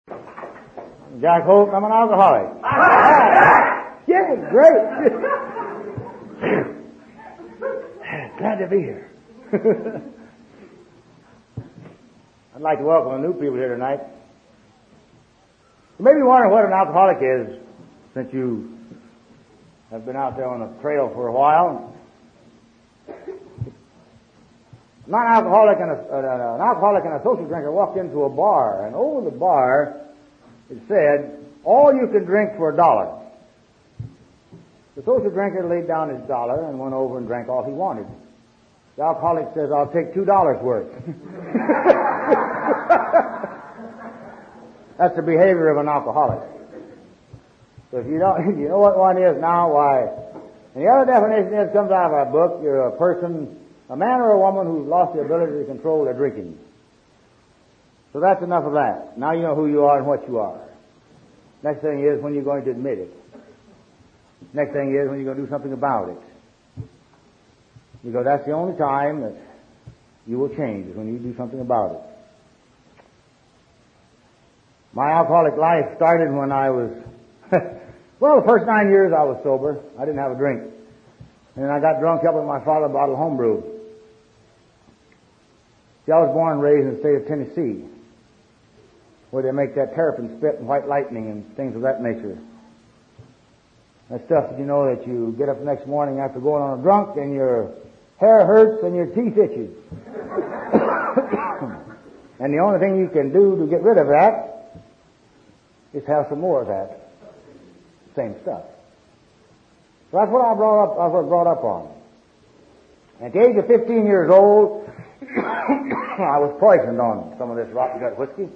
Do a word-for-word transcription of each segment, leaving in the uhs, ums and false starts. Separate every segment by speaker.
Speaker 1: Jack Holt, I'm an alcoholic. Yeah, great. Glad to be here. I'd like to welcome the new people here tonight. You may be wondering what an alcoholic is, since you have been out there on the trail for a while. Non-alcoholic and a, uh, an alcoholic and a social drinker walked into a bar, and over the bar it said, "All you can drink for a dollar." The social drinker laid down his dollar and went over and drank all he wanted. The alcoholic says, "I'll take two dollars worth." That's the behavior of an alcoholic. So if you don't, you know what one is now, why? And the other definition is, comes out of our book, you're a person, a man or a woman who's lost the ability to control their drinking. So that's enough of that. Now you know who you are and what you are. Next thing is when you're going to admit it. Next thing is when you're going to do something about it. Because that's the only time that you will change, is when you do something about it. My alcoholic life started when I was, well, the first nine years I was sober. I didn't have a drink. And then I got drunk helping my father bottle homebrew. See, I was born and raised in the state of Tennessee, where they make that terrapin spit and white lightning and things of that nature. That stuff that you know that you get up the next morning after going on a drunk and your hair hurts and your teeth itches. And the only thing you can do to get rid of that is have some more of that same stuff. So that's what I brought up, I was brought up on. At the age of fifteen years old, I was poisoned on some of this rotten gut whiskey.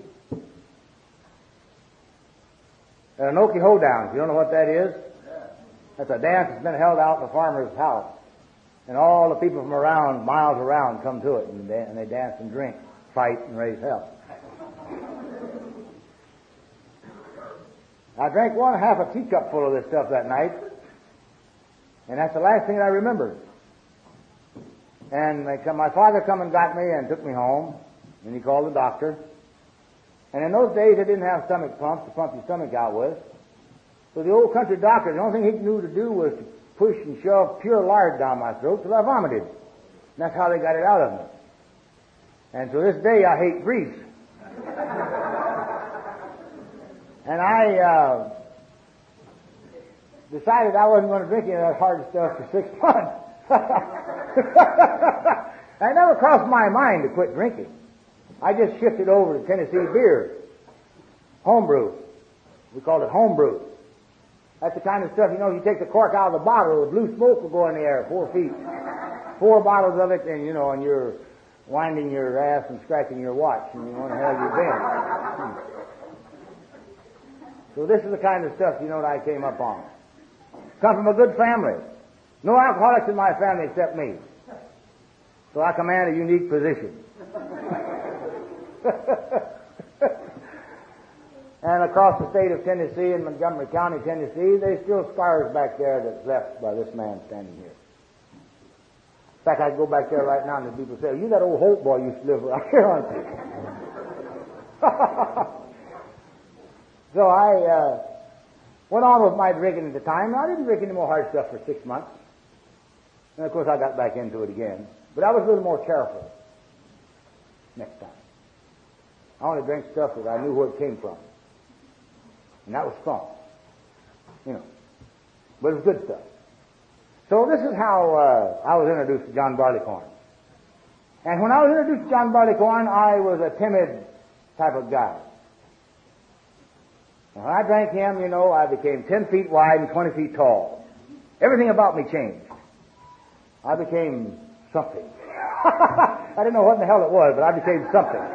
Speaker 1: At an Okie Hoedown, if you don't know what that is, that's a dance that's been held out in the farmer's house. And all the people from around, miles around, come to it, and they, and they dance and drink, fight, and raise hell. I drank one half a teacup full of this stuff that night, and that's the last thing I remember. And they come, my father come and got me and took me home, and he called the doctor. And in those days, they didn't have stomach pumps to pump your stomach out with. So the old country doctor, the only thing he knew to do was to push and shove pure lard down my throat till I vomited. And that's how they got it out of me. And to this day, I hate grease. And I uh, decided I wasn't going to drink any of that hard stuff for six months. It never crossed my mind to quit drinking. I just shifted over to Tennessee beer. Homebrew. We called it homebrew. That's the kind of stuff, you know, you take the cork out of the bottle, the blue smoke will go in the air, four feet. Four bottles of it, and, you know, and you're winding your ass and scratching your watch, and you wonder how you've been. Hmm. So this is the kind of stuff, you know, that I came up on. Come from a good family. No alcoholics in my family except me. So I command a unique position. And across the state of Tennessee, in Montgomery County, Tennessee, there's still scars back there that's left by this man standing here. In fact, I could go back there right now and the people say, "You that old Holt boy used to live around here, aren't you?" So I uh, went on with my drinking at the time. I didn't drink any more hard stuff for six months. And of course I got back into it again. But I was a little more careful next time. I only drank stuff that I knew where it came from. And that was strong. You know. But it was good stuff. So this is how uh, I was introduced to John Barleycorn. And when I was introduced to John Barleycorn, I was a timid type of guy. And when I drank him, you know, I became ten feet wide and twenty feet tall. Everything about me changed. I became something. I didn't know what in the hell it was, but I became something.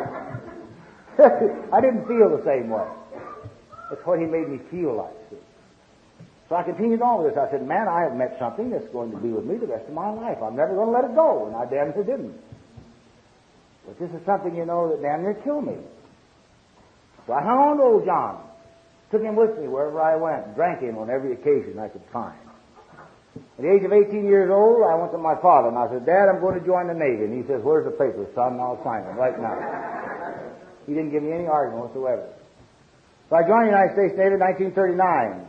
Speaker 1: I didn't feel the same way. That's what he made me feel like. See? So I continued on with this. I said, "Man, I have met something that's going to be with me the rest of my life. I'm never going to let it go." And I damn near didn't. But this is something, you know, that damn near killed me. So I hung on to old John. Took him with me wherever I went. Drank him on every occasion I could find. At the age of eighteen years old, I went to my father and I said, "Dad, I'm going to join the Navy." And he says, "Where's the papers, son? And I'll sign them right now." He didn't give me any argument whatsoever. So I joined the United States Navy in nineteen thirty-nine.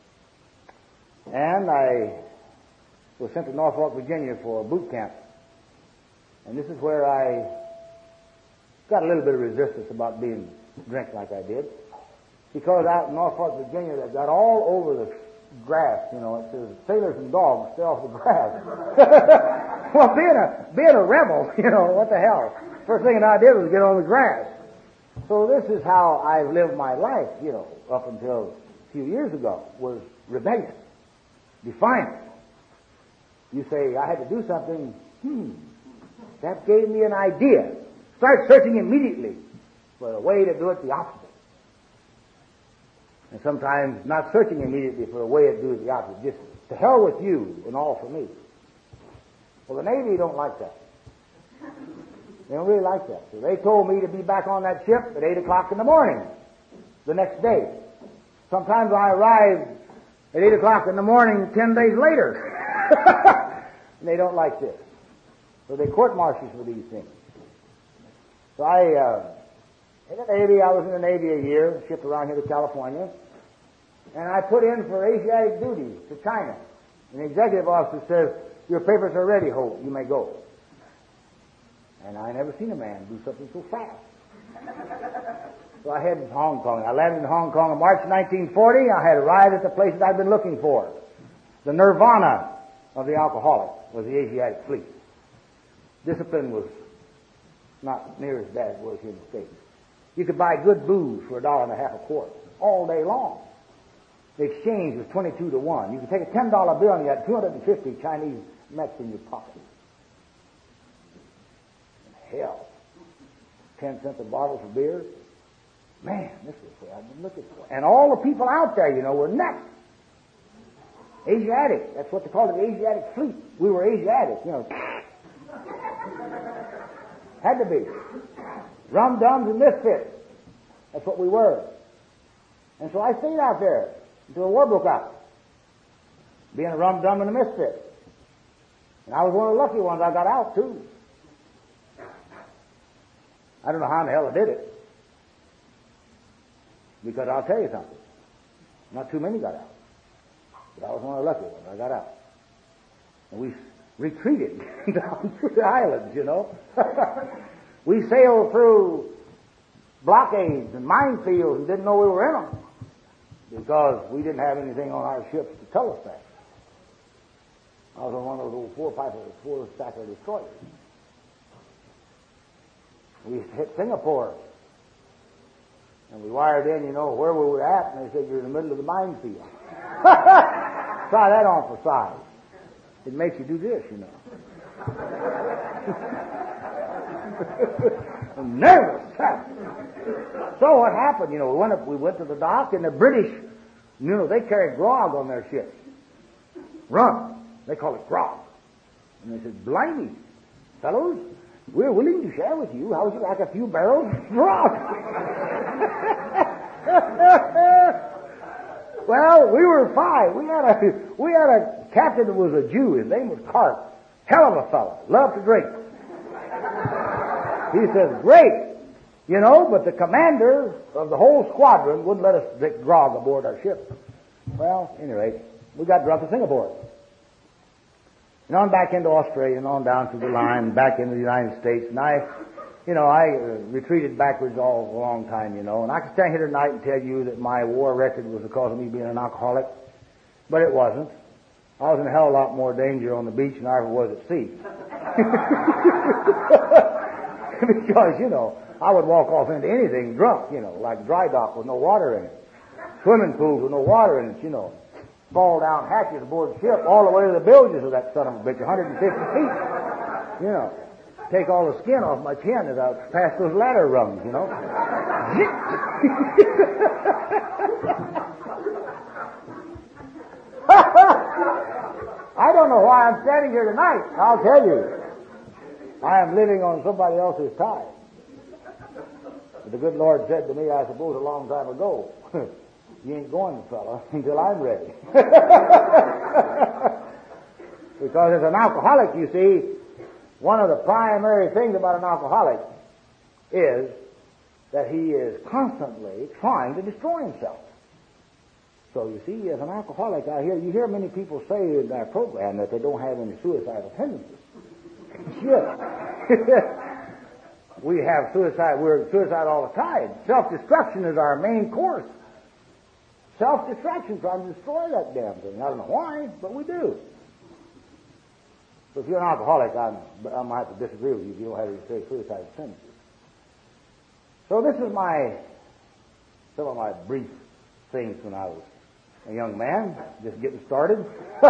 Speaker 1: And I was sent to Norfolk, Virginia for boot camp. And this is where I got a little bit of resistance about being drink like I did. Because out in Norfolk, Virginia, they got all over the grass, you know, it says sailors and dogs stay off the grass. Well, being a, being a rebel, you know, what the hell? First thing I did was get on the grass. So this is how I've lived my life, you know, up until a few years ago, was rebellious, defiant. You say, I had to do something, hmm, that gave me an idea. Start searching immediately for a way to do it the opposite. And sometimes not searching immediately for a way to do it the opposite. Just to hell with you and all for me. Well, the Navy don't like that. They don't really like that. So they told me to be back on that ship at eight o'clock in the morning the next day. Sometimes I arrived at eight o'clock in the morning ten days later. And they don't like this. So they court-martial for these things. So I, uh, in the Navy, I was in the Navy a year, shipped around here to California, and I put in for Asiatic duty to China. And the executive officer says, your papers are ready, Hope, you may go. And I never seen a man do something so fast. So I headed to Hong Kong. I landed in Hong Kong in March nineteen forty. I had arrived at the place that I'd been looking for. The nirvana of the alcoholic was the Asiatic fleet. Discipline was not near as bad as it was here in the States. You could buy good booze for a dollar and a half a quart all day long. The exchange was twenty-two to one. You could take a ten dollar bill and you had two hundred fifty Chinese mets in your pocket. Hell, ten cents a bottle for beer. Man, this is what I've been looking for. And all the people out there, you know, were nuts. Asiatic. That's what they called it, the Asiatic fleet. We were Asiatic, you know. Had to be. Rum-dums and misfits. That's what we were. And so I stayed out there until the war broke out. Being a rum-dum and a misfit. And I was one of the lucky ones. I got out, too. I don't know how in the hell I did it. Because I'll tell you something. Not too many got out. But I was one of the lucky ones. I got out. And we retreated down through the islands, you know. We sailed through blockades and minefields and didn't know we were in them. Because we didn't have anything on our ships to tell us that. I was on one of those old four-piper, four-stacker destroyers. We hit Singapore. And we wired in, you know, where we were at, and they said, you're in the middle of the minefield. Try that on for size. It makes you do this, you know. I'm nervous. So what happened, you know, we went up, we went to the dock, and the British, you know, they carried grog on their ships. Rum. They call it grog. And they said, blimey, fellows, we're willing to share with you. How would you like a few barrels of grog? Well, we were five. We had a we had a captain that was a Jew. His name was Carp. Hell of a fellow. Loved to drink. He says, great. You know, but the commander of the whole squadron wouldn't let us drink grog aboard our ship. Well, anyway, we got drunk in Singapore. And on back into Australia and on down through the line, back into the United States. And I, you know, I uh, retreated backwards all a long time, you know. And I can stand here tonight and tell you that my war record was because of me being an alcoholic. But it wasn't. I was in a hell of a lot more danger on the beach than I ever was at sea. Because, you know, I would walk off into anything drunk, you know, like dry dock with no water in it. Swimming pools with no water in it, you know. Fall down hatches aboard the ship all the way to the bilges of that son of a bitch, one hundred fifty feet. You know, take all the skin off my chin as I pass those ladder rungs, you know. I don't know why I'm standing here tonight. I'll tell you. I am living on somebody else's time. But the good Lord said to me, I suppose a long time ago, you ain't going, fella, until I'm ready. Because as an alcoholic, you see, one of the primary things about an alcoholic is that he is constantly trying to destroy himself. So you see, as an alcoholic out here, you hear many people say in their program that they don't have any suicidal tendencies. Sure. We have suicide, we're suicide all the time. Self-destruction is our main course. Self-destruction, trying to destroy that damn thing. I don't know why, but we do. So if you're an alcoholic, I'm, I might have to disagree with you if you don't have any suicidal tendencies. So this is my, some of my brief things when I was a young man, just getting started.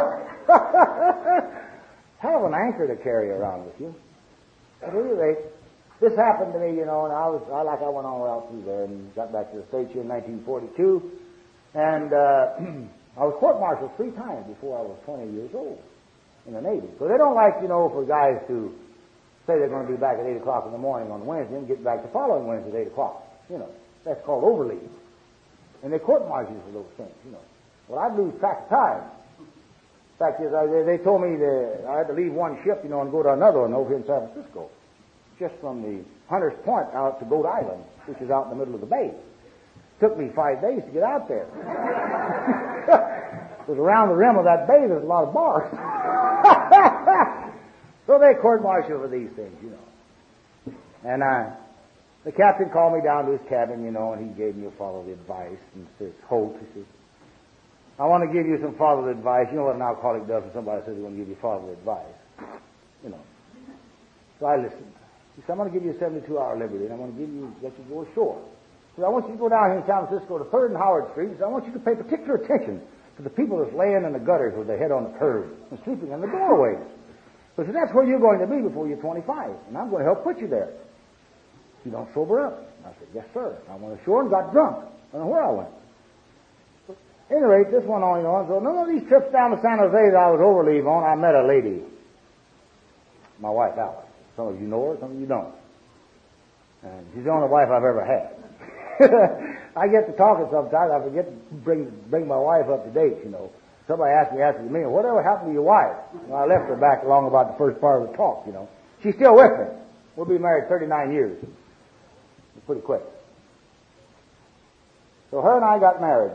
Speaker 1: Hell of an anchor to carry around with you. At any rate, this happened to me, you know, and I was, I, like I went all out through there and got back to the States here in nineteen forty-two, and uh, I was court-martialed three times before I was twenty years old in the Navy. So they don't like, you know, for guys to say they're going to be back at eight o'clock in the morning on Wednesday and get back the following Wednesday at eight o'clock. You know, that's called overleave. And they court-martial you for those things, you know. Well, I'd lose track of time. Fact is, I, they, they told me that I had to leave one ship, you know, and go to another one over here in San Francisco, just from the Hunter's Point out to Goat Island, which is out in the middle of the bay. Took me five days to get out there. Because around the rim of that bay, there's a lot of bars. So they court-martial for these things, you know. And uh, the captain called me down to his cabin, you know, and he gave me a fatherly advice. And says, Holt, he says, I want to give you some fatherly advice. You know what an alcoholic does when somebody says they want to give you fatherly advice. You know. So I listened. He said, I'm going to give you a seventy-two hour liberty, and I'm going to give you, let you go ashore. He said, I want you to go down here in San Francisco to third and Howard Street. He said, I want you to pay particular attention to the people that's laying in the gutters with their head on the curb and sleeping in the doorways. So he said, that's where you're going to be before you're twenty-five, and I'm going to help put you there. You don't sober up. I said, yes, sir. I went ashore and got drunk. I don't know where I went. At any rate, this went on and on. So none of these trips down to San Jose that I was overleave on, I met a lady, my wife Alice. Some of you know her, some of you don't. And she's the only wife I've ever had. I get to talking sometimes, I forget to bring bring my wife up to date, you know. Somebody asked me after the meeting, whatever happened to your wife? Well, I left her back along about the first part of the talk, you know. She's still with me. We'll be married thirty-nine years. It's pretty quick. So her and I got married.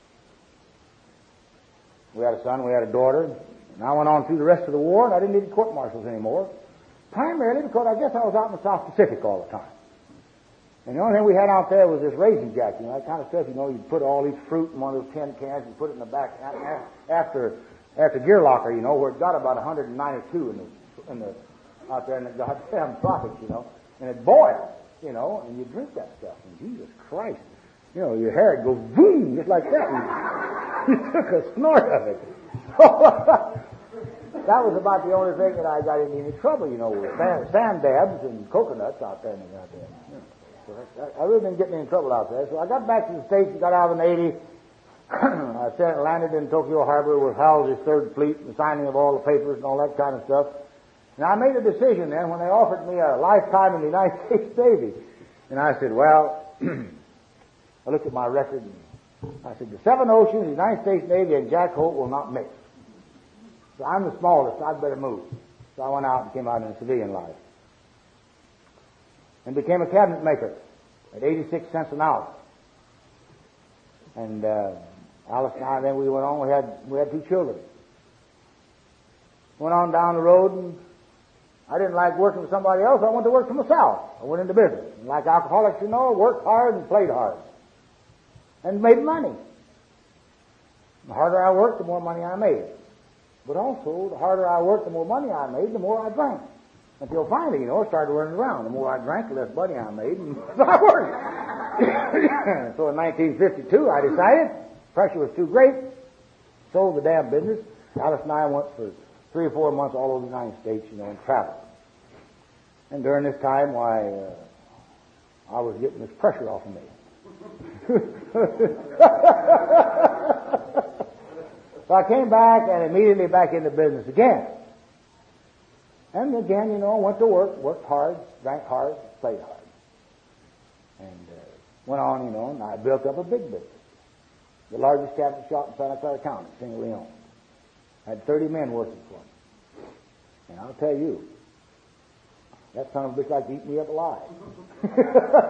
Speaker 1: We had a son, we had a daughter, and I went on through the rest of the war, and I didn't need court-martials anymore, primarily because I guess I was out in the South Pacific all the time. And the only thing we had out there was this raisin jack, you know, that kind of stuff, you know, you'd put all these fruit in one of those tin cans and put it in the back after after gear locker, you know, where it got about one hundred ninety-two in the, in the, out there in the goddamn tropics, you know, and it boiled, you know, and you drink that stuff, and Jesus Christ, you know, your hair would go boom, just like that. And you took a snort of it. That was about the only thing that I got into any trouble, you know, with sand, sand dabs and coconuts out there in the goddamn. You know. So I, I really didn't get any trouble out there. So I got back to the States and got out of the Navy. I said, landed in Tokyo Harbor with Howell's Third Fleet and signing of all the papers and all that kind of stuff. And I made a decision then when they offered me a lifetime in the United States Navy. And I said, well, I looked at my record and I said, the seven oceans, the United States Navy, and Jack Holt will not mix. So I'm the smallest, I'd better move. So I went out and came out in civilian life. And became a cabinet maker at eighty-six cents an hour. And uh, Alice and I, then we went on, we had, we had two children. Went on down the road, and I didn't like working for somebody else, I went to work for myself. I went into business. And like alcoholics, you know, worked hard and played hard. And made money. The harder I worked, the more money I made. But also, the harder I worked, the more money I made, the more I drank. Until finally, you know, it started running around. The more I drank, the less money I made, and the less I worked. So in nineteen fifty-two, I decided pressure was too great, sold the damn business. Alice and I went for three or four months all over the United States, you know, and traveled. And during this time, why, uh, I was getting this pressure off of me. So I came back and immediately back into business again. And again, you know, went to work, worked hard, drank hard, played hard. And uh, went on, you know, and I built up a big business. The largest cabinet shop in Santa Clara County, singly owned. Had thirty men working for me. And I'll tell you, that son of a bitch like to eat me up alive.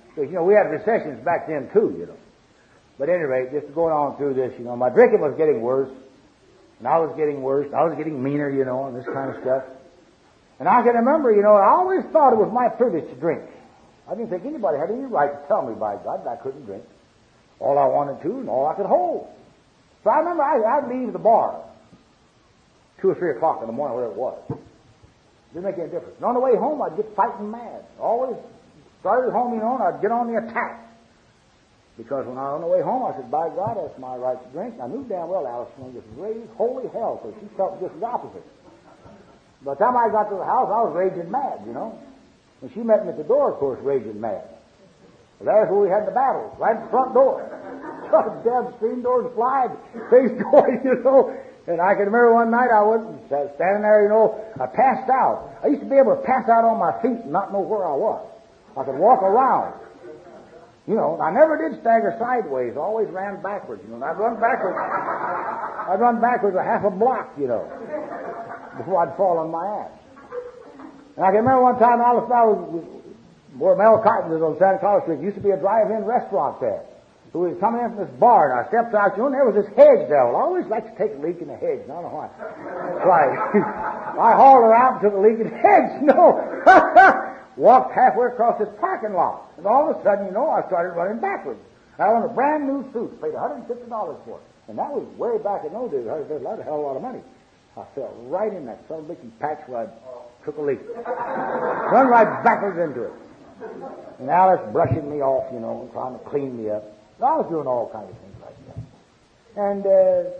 Speaker 1: Because, you know, we had recessions back then too, you know. But at any rate, just going on through this, you know, my drinking was getting worse. And I was getting worse. I was getting meaner, you know, and this kind of stuff. And I can remember, you know, I always thought it was my privilege to drink. I didn't think anybody had any right to tell me, by God, that I couldn't drink. All I wanted to and all I could hold. So I remember I, I'd leave the bar two or three o'clock in the morning, whatever it was. Didn't make any difference. And on the way home, I'd get fighting mad. Always started home, you know, and I'd get on the attack. Because when I was on the way home, I said, by God, that's my right to drink. I knew damn well Alice was just raised holy hell, so she felt just the opposite. By the time I got to the house, I was raging mad, you know. And she met me at the door, of course, raging mad. Well, there's where we had the battle, right at the front door. Damn screen doors flying, face going, you know. And I can remember one night I was standing there, you know, I passed out. I used to be able to pass out on my feet and not know where I was. I could walk around. You know, I never did stagger sideways. I always ran backwards, you know. And I'd run backwards. I'd run backwards a half a block, you know, before I'd fall on my ass. And I can remember one time Alice and I was, where Mel Cotton is on Santa Claus Street. Used to be a drive-in restaurant there. So we was coming in from this bar, and I stepped out, you know, and there was this hedge there. Well, I always like to take a leak in the hedge. I don't know why. So I, I hauled her out and took a leak in the hedge. No. Walked halfway across this parking lot. And all of a sudden, you know, I started running backwards. I owned a brand new suit, paid one hundred fifty dollars for it. And that was way back in those days. I had a hell of a lot of money. I fell right in that son of a bitchin' patch where I took a leak. Run right backwards into it. And Alice brushing me off, you know, and trying to clean me up. So I was doing all kinds of things like that. And uh,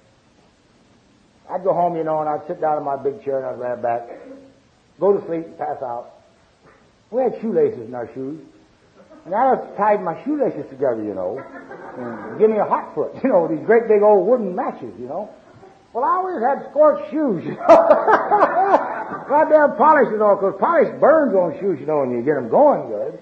Speaker 1: I'd go home, you know, and I'd sit down in my big chair and I'd lay back, go to sleep and pass out. We had shoelaces in our shoes. And Alice tied my shoelaces together, you know, and give me a hot foot, you know, these great big old wooden matches, you know. Well, I always had scorched shoes, you know. Goddamn polish, you know, because polish burns on shoes, you know, when you get them going good.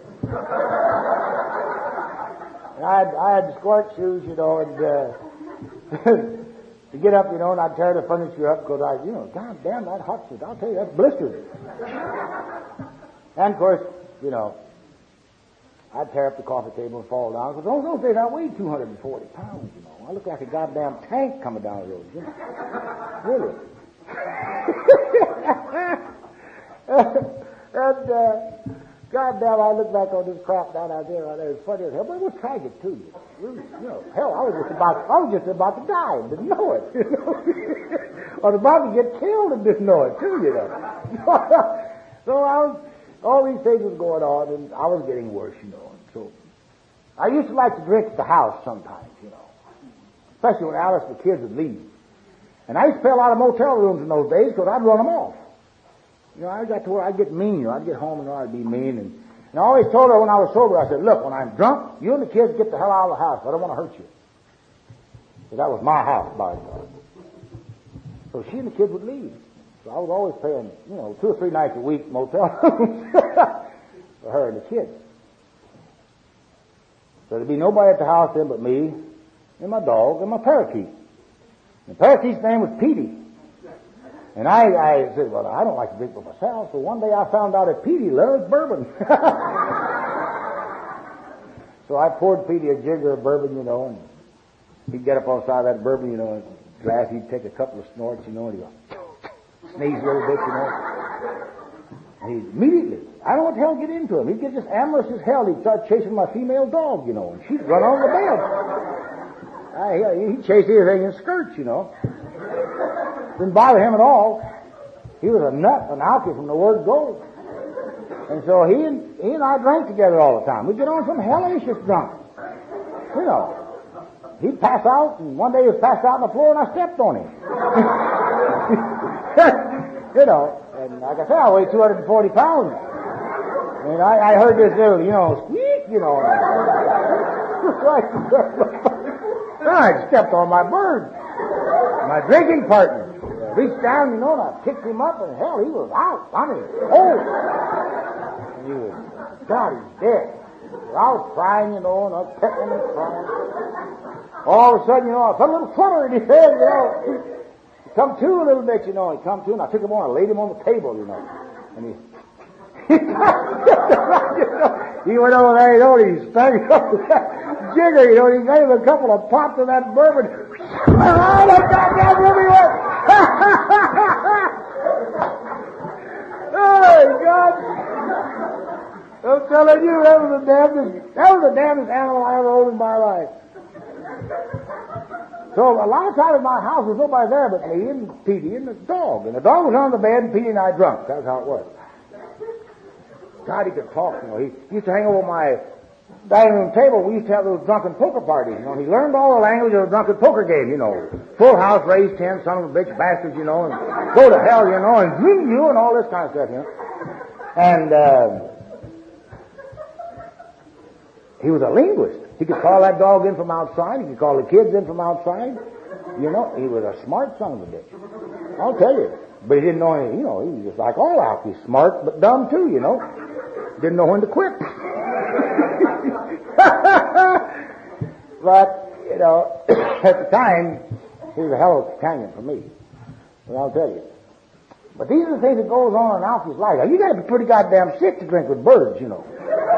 Speaker 1: And I had, I had scorched shoes, you know, and uh, to get up, you know, and I'd tear the furniture up because I, you know, God damn, that hot foot, I'll tell you, that's blistered. And, of course, you know, I'd tear up the coffee table and fall down. Because those, those days I weighed two hundred forty pounds, you know. I looked like a goddamn tank coming down the road, you know. Really. and, uh, goddamn, I look back on this crap down out there. It was funny as hell, but it was tragic, too. You know, hell, I was just about, I was just about to die and didn't know it, you know. I was about to get killed and didn't know it, too, you know. So I was... all these things was going on, and I was getting worse, you know. And so I used to like to drink at the house sometimes, you know, especially when Alice and the kids would leave. And I used to pay a lot of motel rooms in those days because I'd run them off. You know, I got to where I'd get mean. You know, I'd get home and I'd be mean. And, and I always told her when I was sober, I said, look, when I'm drunk, you and the kids get the hell out of the house. I don't want to hurt you. So that was my house, by God. So she and the kids would leave. So I was always paying, you know, two or three nights a week motel rooms for her and the kids. So there'd be nobody at the house then but me and my dog and my parakeet. And the parakeet's name was Petey. And I, I said, well, I don't like to drink by myself. So one day I found out that Petey loves bourbon. So I poured Petey a jigger of bourbon, you know, and he'd get up on the side of that bourbon, you know, and glass, he'd take a couple of snorts, you know, and he'd go, sneeze a little bit, you know. And he immediately, I don't know what the hell get into him. He'd get just amorous as hell. He'd start chasing my female dog, you know, and she'd run on the bed. I, he'd chase everything in skirts, you know. Didn't bother him at all. He was a nut, an alky from the word go. And so he and he and I drank together all the time. We'd get on some hellacious drunk. You know. He'd pass out, and one day he was passed out on the floor, and I stepped on him. You know, and like I said, I weighed two hundred forty pounds. And I, I heard this little, you know, squeak, you know. I stepped on my bird, my drinking partner. I reached down, you know, and I picked him up, and hell, he was out. I mean, oh. And he was, God, he's dead. I was crying, you know, and I was petting him and crying. All of a sudden, you know, I put a little flutter in his head, you know. He come to a little bit, you know. He come to, and I took him on, I laid him on the table, you know. And he, he you know, He went over there, you know, and he sprang over that jigger, you know, and he gave a couple of pops of that bourbon. And all that goddamn river went. Oh, God. I'm telling you, that was the damnedest, that was the damnedest animal I ever owned in my life. So a lot of times in my house, there was nobody there but me and Petey and the dog. And the dog was on the bed and Petey and I drunk. That's how it was. God, he could talk, you know. He used to hang over my dining room table. We used to have those drunken poker parties, you know. He learned all the language of a drunken poker game, you know. Full house, raise ten, son of a bitch, bastards, you know, and go to hell, you know, and dream you and all this kind of stuff, you know. And, uh, he was a linguist. He could call that dog in from outside. He could call the kids in from outside. You know, he was a smart son of a bitch. I'll tell you. But he didn't know any, you know, he was just like all out. He's smart but dumb too, you know. Didn't know when to quit. But, you know, at the time, he was a hell of a companion for me. And I'll tell you. But these are the things that goes on in Alfie's life. Now, you got to be pretty goddamn sick to drink with birds, you know.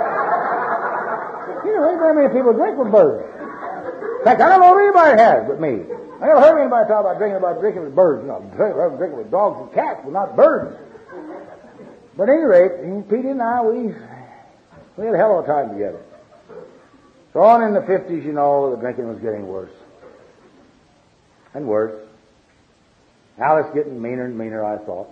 Speaker 1: You know, ain't very many people drink with birds. In fact, I don't know if anybody has but me. I never heard anybody talk about drinking about drinking with birds. You know, drinking with dogs and cats, but not birds. But at any rate, Petey and I, we, we had a hell of a time together. So on in the fifties, you know, the drinking was getting worse. And worse. Alice getting meaner and meaner, I thought.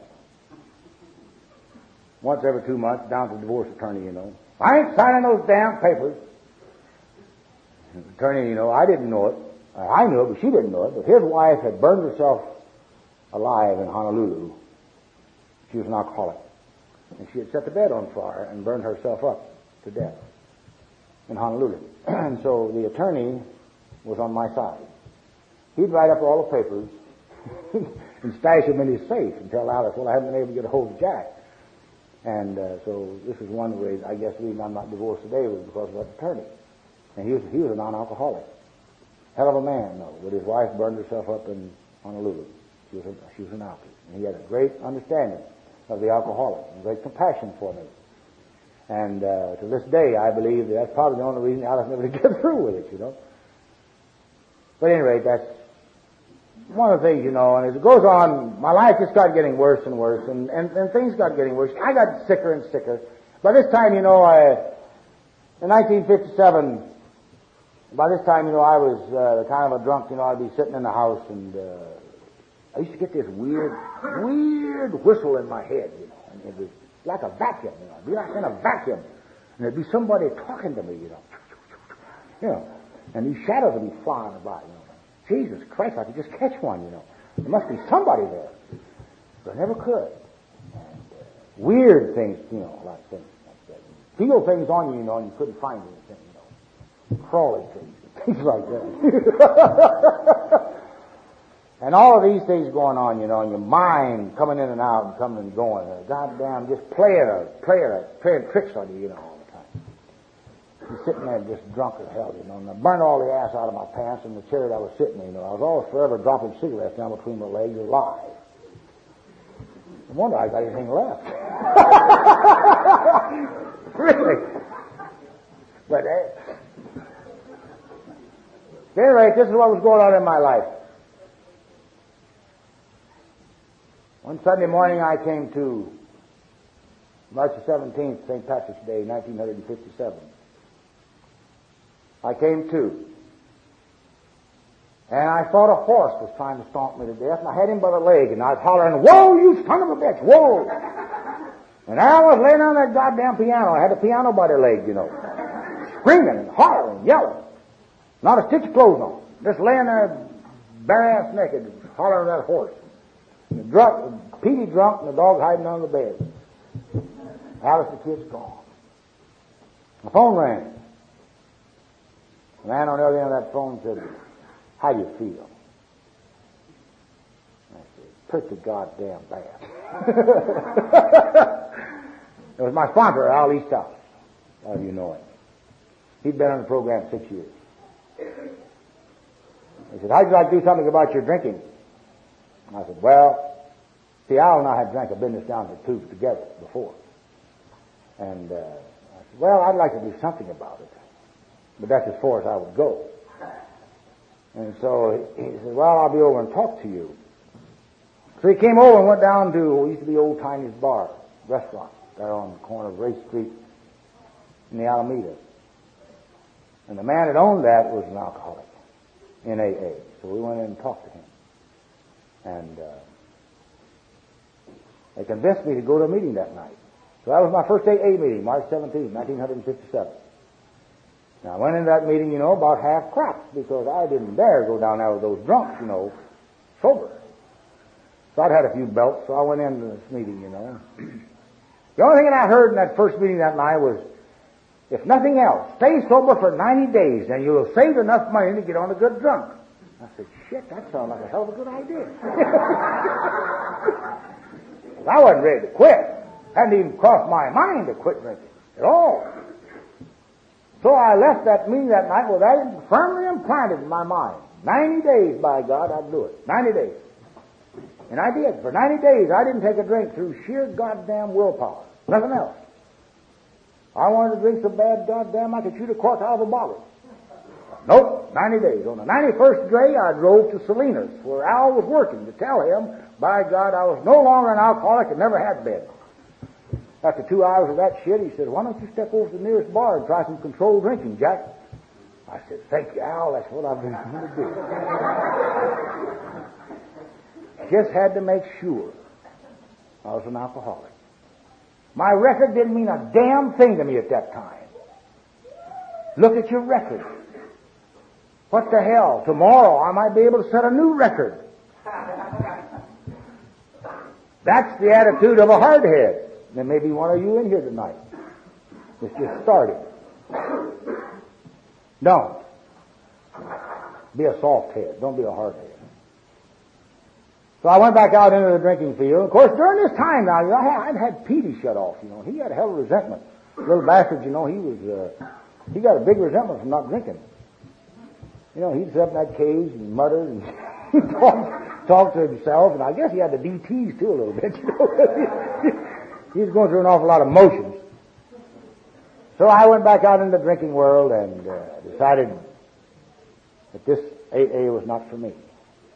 Speaker 1: Once every two months, down to the divorce attorney, you know. I ain't signing those damn papers. The attorney, you know, I didn't know it. I knew it, but she didn't know it. But his wife had burned herself alive in Honolulu. She was an alcoholic. And she had set the bed on fire and burned herself up to death in Honolulu. And so the attorney was on my side. He'd write up all the papers and stash them in his safe and tell Alice, well, I haven't been able to get a hold of Jack. And uh, so this is one way, I guess, the reason I'm not divorced today was because of that attorney. And he was, he was a non-alcoholic. Hell of a man, though, but his wife burned herself up in Honolulu. She was, a, she was an alcoholic. And he had a great understanding of the alcoholic and great compassion for me. And uh, to this day, I believe that that's probably the only reason Alice never did get through with it, you know. But at any rate, that's one of the things, you know, and as it goes on, my life just got getting worse and worse, and, and, and things got getting worse. I got sicker and sicker. By this time, you know, I, in nineteen fifty-seven, by this time, you know, I was uh, kind of a drunk, you know, I'd be sitting in the house, and uh, I used to get this weird, weird whistle in my head, you know, and it was like a vacuum, you know, it'd be like in a vacuum, and there'd be somebody talking to me, you know, you know, and these shadows would be flying about, you know. Jesus Christ, I could just catch one, you know. There must be somebody there. But I never could. And, uh, weird things, you know, like things like that. Feel things on you, you know, and you couldn't find anything, you know. Crawling things, things like that. And all of these things going on, you know, and your mind coming in and out and coming and going. Uh, goddamn, just playing a, playing a, playing tricks on you, you know, all the time. You're sitting there just drunk as hell, you know, and I burned all the ass out of my pants in the chair that I was sitting in, you know. I was always forever dropping cigarettes down between my legs alive. No wonder I got anything left. Really. But, uh, at any rate, this is what was going on in my life. One Sunday morning I came to March the seventeenth, Saint Patrick's Day, nineteen fifty-seven. I came to. And I thought a horse was trying to stomp me to death, and I had him by the leg, and I was hollering, "Whoa, you son of a bitch, whoa!" And I was laying on that goddamn piano. I had the piano by the leg, you know. Screaming and hollering and yelling. Not a stitch of clothes on. Just laying there bare ass naked, hollering at that horse. And the drunk, Petey drunk, and the dog hiding under the bed. Alice, the kid's gone. The phone rang. The man on the other end of that phone said, "How do you feel?" I said, "Pretty goddamn bad." It was my sponsor, Al Easthouse. A lot of you know him. He'd been on the program six years. He said, "How'd you like to do something about your drinking?" I said, "Well, see, Al and I had drank a business down the tubes together before. And uh, I Well, I'd like to do something about it, but that's as far as I would go. And so he said, well, I'll be over and talk to you. So he came over and went down to what used to be Old Tiny's Bar, restaurant, there on the corner of Race Street in the Alameda. And the man that owned that was an alcoholic in A A. So we went in and talked to him. And uh, they convinced me to go to a meeting that night. So that was my first A A meeting, March seventeenth, nineteen fifty-seven. Now, I went into that meeting, you know, about half cracked because I didn't dare go down there with those drunks, you know, sober. So I'd had a few belts, so I went into this meeting, you know. The only thing that I heard in that first meeting that night was, if nothing else, stay sober for ninety days and you'll save enough money to get on a good drunk. I said, shit, that sounds like a hell of a good idea. I wasn't ready to quit. Hadn't even crossed my mind to quit drinking at all. So I left that meeting that night with that firmly implanted in my mind. Ninety days, by God, I'd do it. Ninety days. And I did. For ninety days, I didn't take a drink through sheer goddamn willpower. Nothing else. I wanted to drink so bad, goddamn, I could shoot a cork out of a bottle. Nope, ninety days. On the ninety-first day, I drove to Salinas, where Al was working, to tell him, by God, I was no longer an alcoholic and never had been. After two hours of that shit, he said, why don't you step over to the nearest bar and try some controlled drinking, Jack? I said, thank you, Al, that's what I've been going to do. Just had to make sure I was an alcoholic. My record didn't mean a damn thing to me at that time. Look at your record. What the hell? Tomorrow I might be able to set a new record. That's the attitude of a hardhead. There may be one of you in here tonight. It's just starting. Don't. Be a soft head. Don't be a hard head. So I went back out into the drinking field. Of course, during this time now, you know, I had, had Petey shut off, you know. He had a hell of a resentment. Little bastard, you know, he was, uh, he got a big resentment from not drinking. You know, he'd sit up in that cage and mutter and talk, talk to himself, and I guess he had the D Ts too a little bit, you know. He was going through an awful lot of motions. So I went back out into the drinking world and uh, decided that this A A was not for me.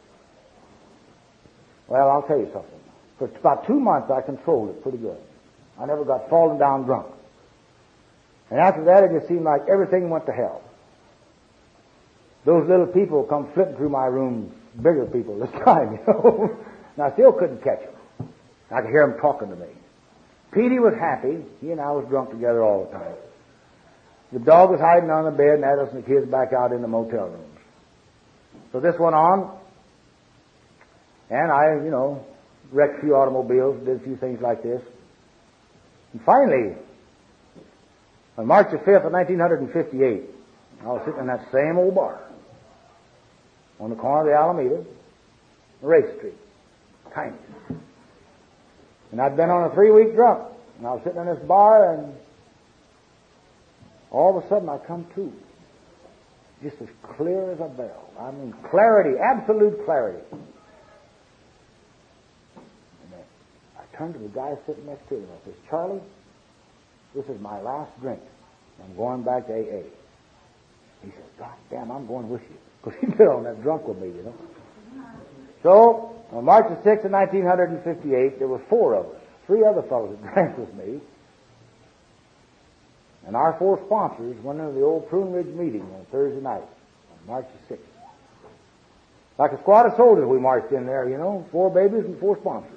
Speaker 1: Well, I'll tell you something. For about two months, I controlled it pretty good. I never got fallen down drunk. And after that, it just seemed like everything went to hell. Those little people come flitting through my room, bigger people this time, you know. And I still couldn't catch them. I could hear them talking to me. Petey was happy. He and I was drunk together all the time. The dog was hiding on the bed, and Alice and the kids back out in the motel rooms. So this went on. And I, you know, wrecked a few automobiles, did a few things like this. And finally, on March the fifth of nineteen fifty-eight, I was sitting in that same old bar on the corner of the Alameda, Race Street, tiny. And I'd been on a three-week drunk, and I was sitting in this bar, and all of a sudden I come to, just as clear as a bell. I mean, clarity, absolute clarity. I turned to the guy sitting next to me. I says, Charlie, this is my last drink. I'm going back to A A. He said, God damn, I'm going with you. Because he'd been on that drunk with me, you know. So, on March the sixth of nineteen fifty-eight, there were four of us. Three other fellows that drank with me. And our four sponsors went into the old Prune Ridge meeting on Thursday night, on March the sixth. Like a squad of soldiers we marched in there, you know, four babies and four sponsors.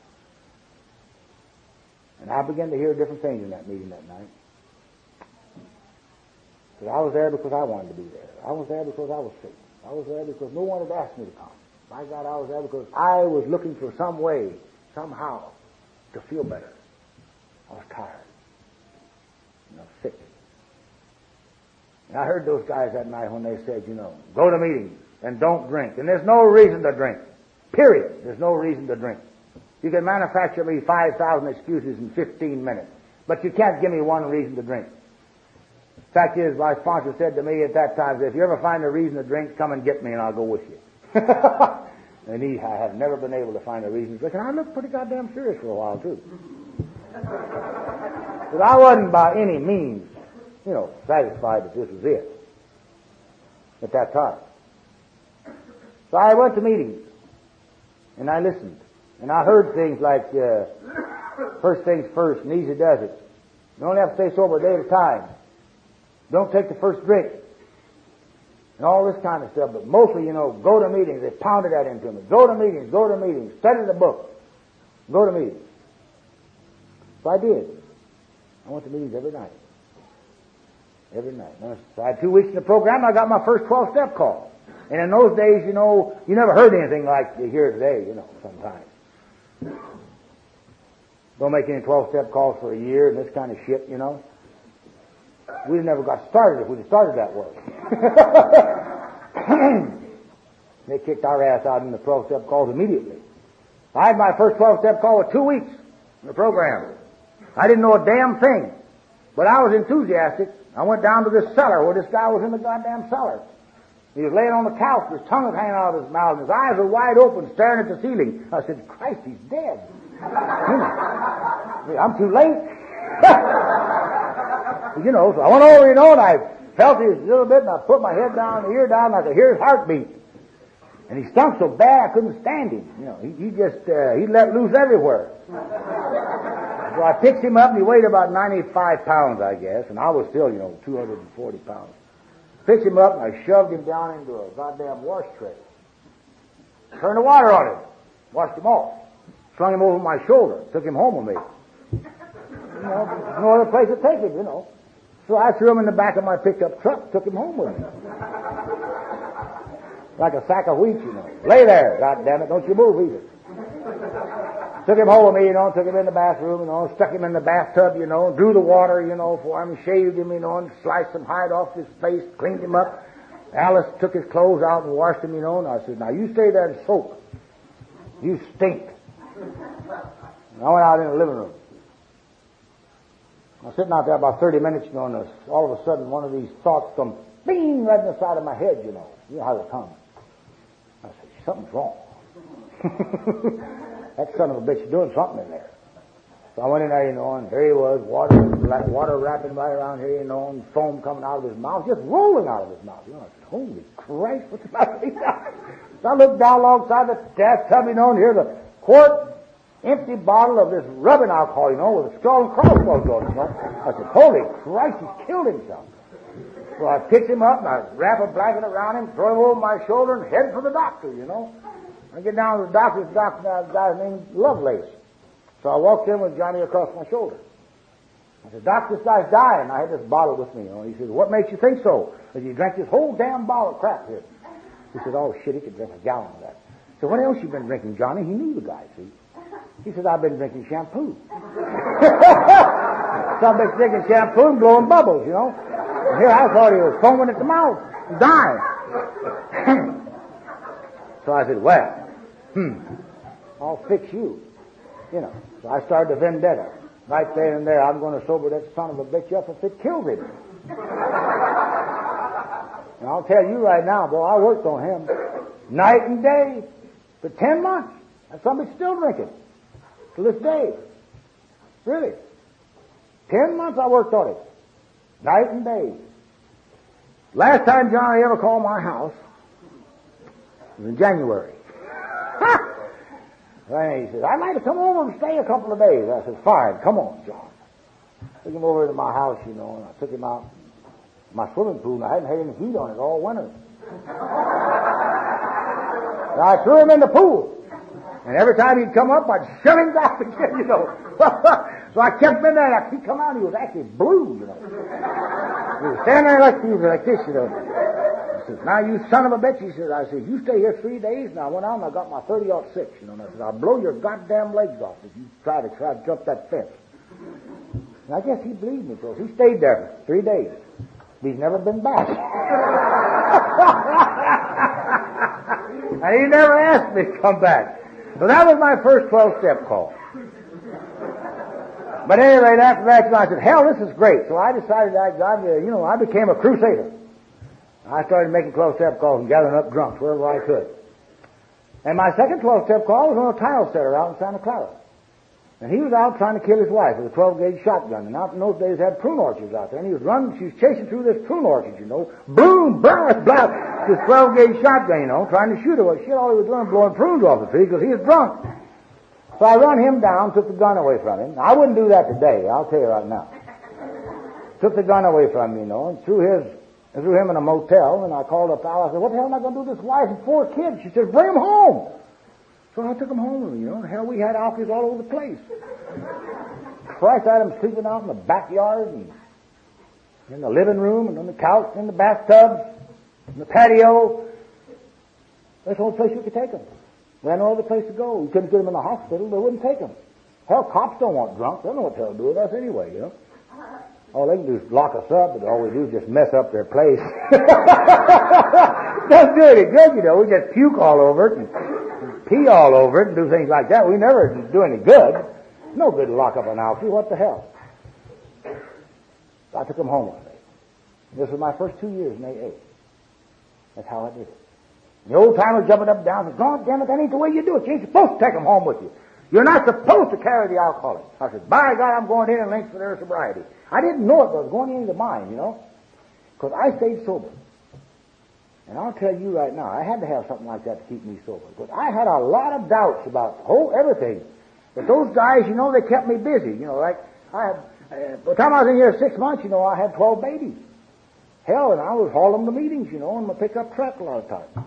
Speaker 1: And I began to hear different things in that meeting that night. But I was there because I wanted to be there. I was there because I was sick. I was there because no one had asked me to come. My God, I was there because I was looking for some way, somehow, to feel better. I was tired. And I was sick. And I heard those guys that night when they said, you know, go to meetings and don't drink. And there's no reason to drink. Period. There's no reason to drink. You can manufacture me five thousand excuses in fifteen minutes, but you can't give me one reason to drink. Fact is, my sponsor said to me at that time, if you ever find a reason to drink, come and get me and I'll go with you. And he, I have never been able to find a reason to drink. And I looked pretty goddamn serious for a while, too. But I wasn't by any means you know, satisfied that this was it at that time. So I went to meetings, and I listened, and I heard things like, uh, first things first, and easy does it. You only have to stay sober a day at a time. Don't take the first drink. And all this kind of stuff. But mostly, you know, go to meetings. They pounded that into me. Go to meetings, go to meetings. Study the book. Go to meetings. So I did. I went to meetings every night. Every night. So I had two weeks in the program. I got my first twelve-step call. And in those days, you know, you never heard anything like you hear today, you know, sometimes. Don't make any twelve-step calls for a year and this kind of shit, you know. We never got started if we'd have started that way. They kicked our ass out in the twelve-step calls immediately. I had my first twelve-step call with two weeks in the program. I didn't know a damn thing. But I was enthusiastic. I went down to this cellar where this guy was in the goddamn cellar. He was laying on the couch, his tongue was hanging out of his mouth, and his eyes were wide open, staring at the ceiling. I said, Christ, he's dead. You know, I'm too late. You know, so I went over, you know, and I felt his little bit, and I put my head down, the ear down, and I could hear his heartbeat. And he stunk so bad I couldn't stand him. You know, he, he just, uh, he let loose everywhere. So I picked him up, and he weighed about ninety-five pounds, I guess, and I was still, you know, two hundred forty pounds. Picked him up, and I shoved him down into a goddamn wash tray. Turned the water on him. Washed him off. Slung him over my shoulder. Took him home with me. You know, there's no other place to take him, you know. So I threw him in the back of my pickup truck, took him home with me. Like a sack of wheat, you know. Lay there, goddammit, don't you move either. Took him home with me, you know, took him in the bathroom, you know, stuck him in the bathtub, you know, drew the water, you know, for him, shaved him, you know, and sliced some hide off his face, cleaned him up. Alice took his clothes out and washed him, you know, and I said, now you stay there and soak. You stink. And I went out in the living room. I was sitting out there about thirty minutes, you know, and all of a sudden one of these thoughts come bing right in the side of my head, you know. You know how they come. I said, something's wrong. That son of a bitch is doing something in there. So I went in there, you know, and here he was, water, like water wrapping right around here, you know, and foam coming out of his mouth, just rolling out of his mouth. You know, I said, holy Christ, what's the matter with me? So I looked down alongside the bathtub, you know, and here's a quart empty bottle of this rubbing alcohol, you know, with a skull and crossbones on it, you know. I said, holy Christ, he's killed himself. So I picked him up, and I wrap a blanket around him, throw him over my shoulder, and head for the doctor, you know. I get down to the doctor's doctor, a guy named Lovelace. So I walked in with Johnny across my shoulder. I said, Doc, this guy's dying. I had this bottle with me, you know. He said, what makes you think so? I said, you drank this whole damn bottle of crap here. He said, oh, shit, he could drink a gallon of that. So what else you been drinking, Johnny? He knew the guy, see. He said, I've been drinking shampoo. So I've been drinking shampoo and blowing bubbles, you know. And here I thought he was foaming at the mouth and dying. So I said, well, hmm, I'll fix you. You know, so I started a vendetta. Right there and there, I'm going to sober that son of a bitch up if it kills him. And I'll tell you right now, boy, I worked on him night and day for ten months. And somebody's still drinking to this day. Really. Ten months I worked on it. Night and day. Last time Johnny ever called my house was in January. And he says, I'd like to come over and stay a couple of days. I said, fine, come on, John. Took him over to my house, you know, and I took him out to my swimming pool, and I hadn't had any heat on it all winter. And I threw him in the pool. And every time he'd come up, I'd shove him down again, you know. So I kept him in there, and he'd come out, and he was actually blue, you know. He was standing there like, he was like this, you know. I said, now you son of a bitch, he said, I said, you stay here three days, and I went out and I got my thirty aught six, you know, and I said, I'll blow your goddamn legs off if you try to try to jump that fence. And I guess he believed me, because he stayed there for three days. He's never been back. And he never asked me to come back. So that was my first twelve-step call. But anyway, after that, I said, hell, this is great. So I decided I got, you know, I became a crusader. I started making twelve-step calls and gathering up drunks wherever I could. And my second twelve-step call was on a tile setter out in Santa Clara. And he was out trying to kill his wife with a twelve gauge shotgun. And out in those days, they had prune orchards out there. And he was running, she was chasing through this prune orchard, you know. Boom, blah, blah, this twelve gauge shotgun, you know, trying to shoot her. Well, shit, all he was doing was blowing prunes off the tree because he was drunk. So I run him down, took the gun away from him. I wouldn't do that today, I'll tell you right now. Took the gun away from him, you know, and threw his, and threw him in a motel. And I called up Al. I said, what the hell am I going to do with this wife and four kids? She said, bring them home. So I took them home with me, you know. Hell, we had alkies all over the place. Christ, I had them sleeping out in the backyard and in the living room and on the couch and in the bathtub, in the patio. That's the only place you could take them. We had no other place to go. We couldn't get them in the hospital. They wouldn't take them. Hell, cops don't want drunk. They don't know what the hell to do with us anyway, you know. All they can do is lock us up, but all we do is just mess up their place. Doesn't do any good, you know. We just puke all over it and pee all over it and do things like that. We never do any good. No good to lock up an alky. What the hell? So I took them home one day. This was my first two years in A A. That's how I did it. The old timer jumping up and down and said, God damn it, that ain't the way you do it. You ain't supposed to take them home with you. You're not supposed to carry the alcoholic. I said, by God, I'm going in and links for their sobriety. I didn't know it, but I was going into mine, you know, because I stayed sober. And I'll tell you right now, I had to have something like that to keep me sober, because I had a lot of doubts about the whole everything. But those guys, you know, they kept me busy. You know, like I had, uh, by the time I was in here six months, you know, I had twelve babies. Hell, and I was hauling them to meetings, you know, in my pickup truck a lot of times.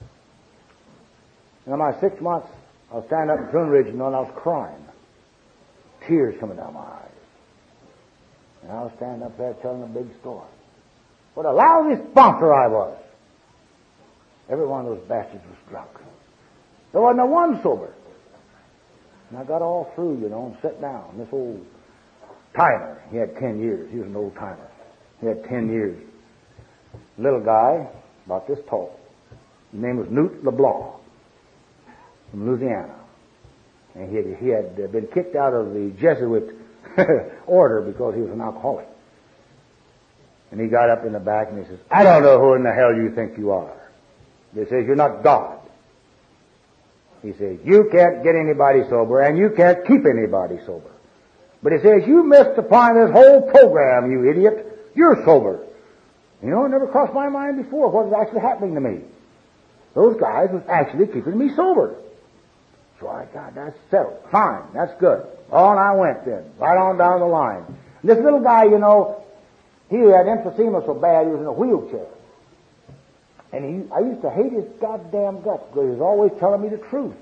Speaker 1: And in my six months, I was standing up in Prune Ridge, you know, and I was crying. Tears coming down my eyes. And I was standing up there telling a big story. What a lousy sponsor I was. Every one of those bastards was drunk. There wasn't a one sober. And I got all through, you know, and sat down. This old timer, he had ten years. He was an old timer. He had ten years. Little guy, about this tall. His name was Newt LeBlanc from Louisiana. And he had, he had been kicked out of the Jesuit order because he was an alcoholic. And he got up in the back and he says, I don't know who in the hell you think you are. He says, you're not God. He says, you can't get anybody sober and you can't keep anybody sober. But he says, you missed the point of this whole program, you idiot. You're sober. You know, it never crossed my mind before what was actually happening to me. Those guys was actually keeping me sober. So I got that settled. Fine, that's good. On I went then, right on down the line. And this little guy, you know, he had emphysema so bad he was in a wheelchair. And he, I used to hate his goddamn guts because he was always telling me the truth.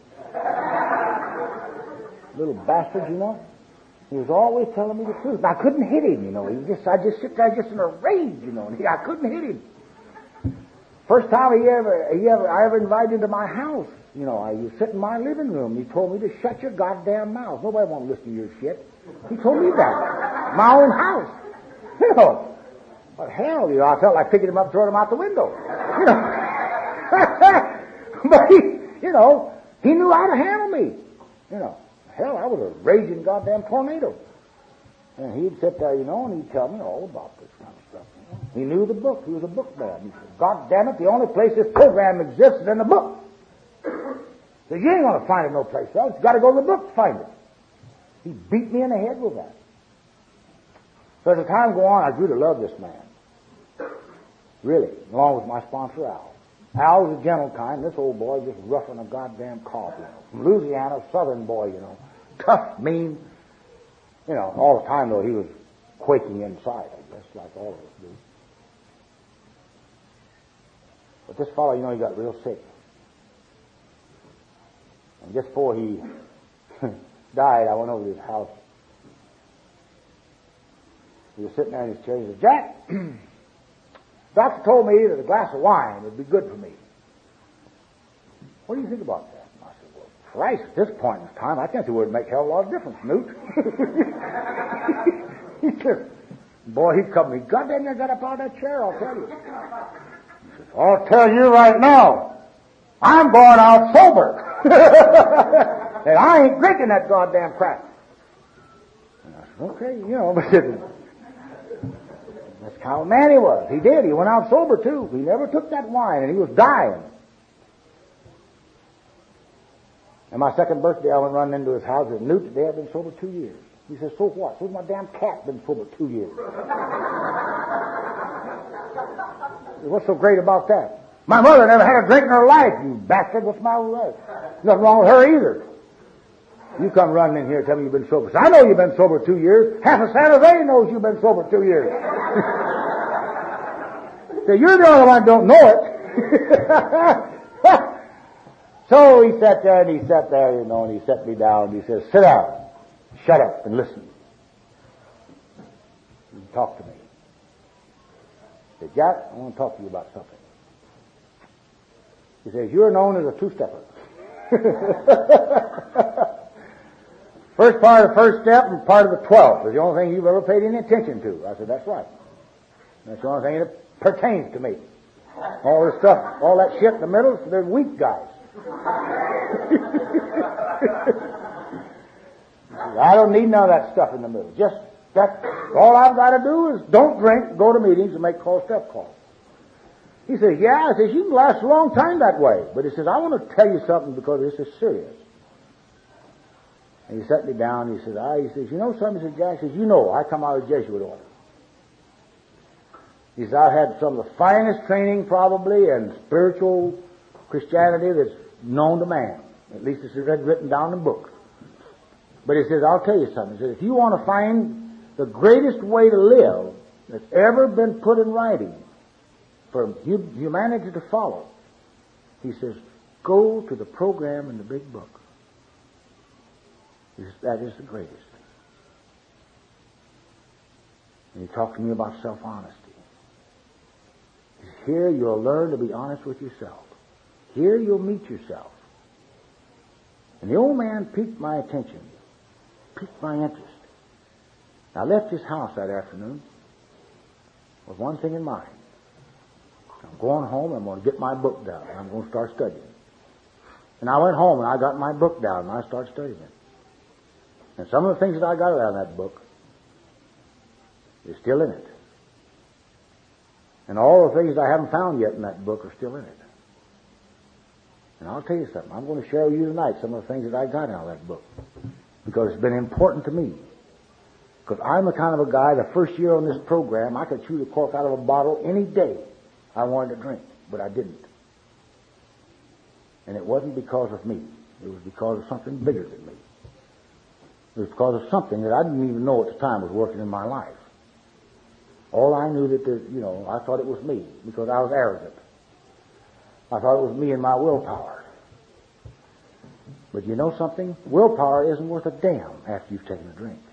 Speaker 1: Little bastard, you know. He was always telling me the truth. And I couldn't hit him, you know. He was just, I just sit there just in a rage, you know. And he, I couldn't hit him. First time he ever, he ever, I ever invited him to my house. You know, I used to sit in my living room. He told me to shut your goddamn mouth. Nobody wants to listen to your shit. He told me that. My own house. You know. But hell, you know, I felt like picking him up, throwing him out the window. You know. But he, you know, he knew how to handle me. You know. Hell, I was a raging goddamn tornado. And he'd sit there, you know, and he'd tell me all about this kind of stuff. You know? He knew the book. He was a book man. He said, God damn it, the only place this program exists is in the book. So you ain't going to find it no place else. You got to go to the book to find it. He beat me in the head with that. So as the time go on, I grew to love this man. Really, along with my sponsor, Al. Al was a gentle kind. This old boy just roughing a goddamn cob, you know. From Louisiana, southern boy, you know. Tough, mean. You know, all the time, though, he was quaking inside, I guess, like all of us do. But this fellow, you know, he got real sick. And just before he died, I went over to his house. He was sitting there in his chair. He said, Jack, doctor told me that a glass of wine would be good for me. What do you think about that? And I said, well, Christ, at this point in time, I think it would make a hell of a lot of difference, Newt. He said, boy, he cut me. Goddamn, you got up out of that chair, I'll tell you. He said, I'll tell you right now, I'm going out sober. And I ain't drinking that goddamn crap. And I said, okay, you know, but that's the kind of man he was. He did. He went out sober, too. He never took that wine, and he was dying. And my second birthday, I went running into his house. He said, Newt, today I've been sober two years. He says, so what? So's my damn cat been sober two years. What's so great about that? My mother never had a drink in her life, you bastard. What's the matter with that? Nothing wrong with her either. You come running in here and tell me you've been sober. So I know you've been sober two years. Half of San Jose knows you've been sober two years. So you're the only one who don't know it. So he sat there and he sat there, you know, and he set me down and he says, sit down, shut up and listen. And talk to me. I said, Jack, I want to talk to you about something. He says, you're known as a two-stepper. First part of the first step and part of the twelfth is the only thing you've ever paid any attention to. I said, that's right. That's the only thing that pertains to me. All this stuff, all that shit in the middle, they're weak guys. I don't need none of that stuff in the middle. Just that, all I've got to do is don't drink, go to meetings, and make call step calls. He says, yeah, I says, you can last a long time that way. But he says, I want to tell you something because this is serious. And he set me down, and he says, I, he says, you know something? He says, Jack, he says, you know, I come out of Jesuit order. He says, I've had some of the finest training probably in spiritual Christianity that's known to man. At least it's written down in books. But he says, I'll tell you something. He says, if you want to find the greatest way to live that's ever been put in writing for humanity to follow, he says, go to the program in the big book. He says, that is the greatest. And he talked to me about self-honesty. He says, here you'll learn to be honest with yourself. Here you'll meet yourself. And the old man piqued my attention, piqued my interest. I left his house that afternoon with one thing in mind. I'm going home, I'm going to get my book down, and I'm going to start studying. And I went home, and I got my book down, and I started studying it. And some of the things that I got out of that book is still in it. And all the things that I haven't found yet in that book are still in it. And I'll tell you something, I'm going to share with you tonight some of the things that I got out of that book. Because it's been important to me. Because I'm the kind of a guy, the first year on this program, I could chew the cork out of a bottle any day I wanted to drink, but I didn't. And it wasn't because of me. It was because of something bigger than me. It was because of something that I didn't even know at the time was working in my life. All I knew that, there, you know, I thought it was me because I was arrogant. I thought it was me and my willpower. But you know something? Willpower isn't worth a damn after you've taken a drink.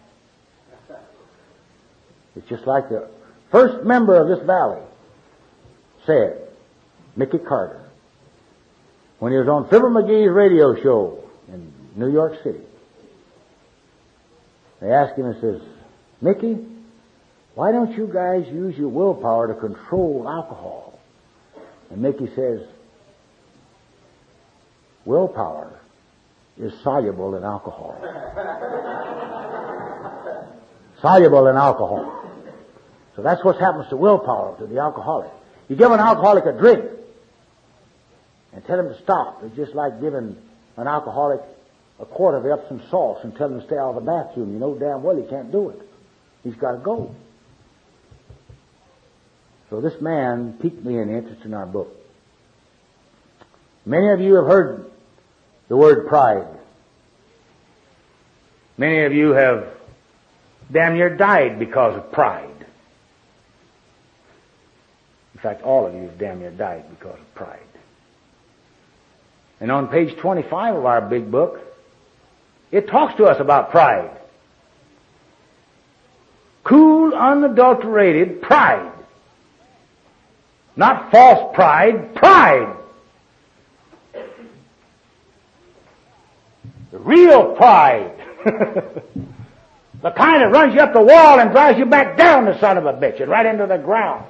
Speaker 1: It's just like the first member of this valley said, Mickey Carter, when he was on Fibber McGee's radio show in New York City. They asked him and says, Mickey, why don't you guys use your willpower to control alcohol? And Mickey says, willpower is soluble in alcohol. Soluble in alcohol. So that's what happens to willpower, to the alcoholic. You give an alcoholic a drink and tell him to stop. It's just like giving an alcoholic a quart of Epsom salts and tell him to stay out of the bathroom. You know damn well he can't do it. He's got to go. So this man piqued me an interest in our book. Many of you have heard the word pride. Many of you have damn near died because of pride. In fact, all of you have damn near died because of pride. And on page twenty-five of our big book, it talks to us about pride. Cool, unadulterated pride. Not false pride, pride. The real pride. The kind that runs you up the wall and drives you back down, the son of a bitch, and right into the ground.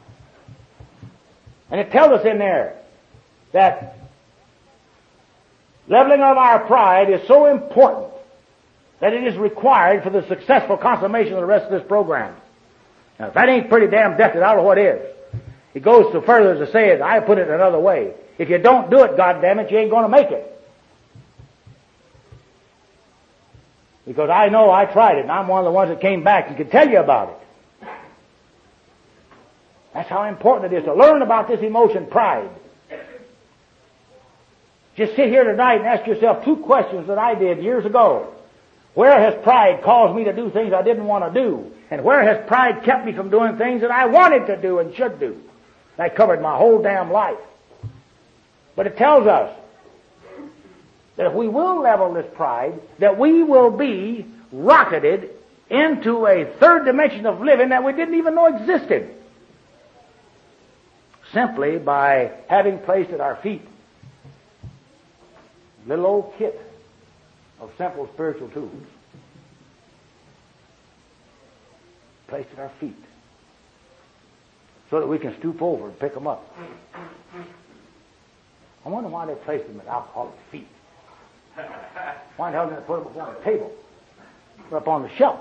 Speaker 1: And it tells us in there that leveling of our pride is so important that it is required for the successful consummation of the rest of this program. Now, if that ain't pretty damn definite, I don't know what is. It goes so further as to say, as I put it another way, if you don't do it, goddammit, you ain't going to make it. Because I know I tried it, and I'm one of the ones that came back and could tell you about it. That's how important it is to learn about this emotion, pride. Just sit here tonight and ask yourself two questions that I did years ago. Where has pride caused me to do things I didn't want to do? And where has pride kept me from doing things that I wanted to do and should do? That covered my whole damn life. But it tells us that if we will level this pride, that we will be rocketed into a third dimension of living that we didn't even know existed. Simply by having placed at our feet a little old kit of simple spiritual tools. Placed at our feet. So that we can stoop over and pick them up. I wonder why they placed them at alcoholics' feet. Why the hell didn't they put them up on the table? Or up on the shelf?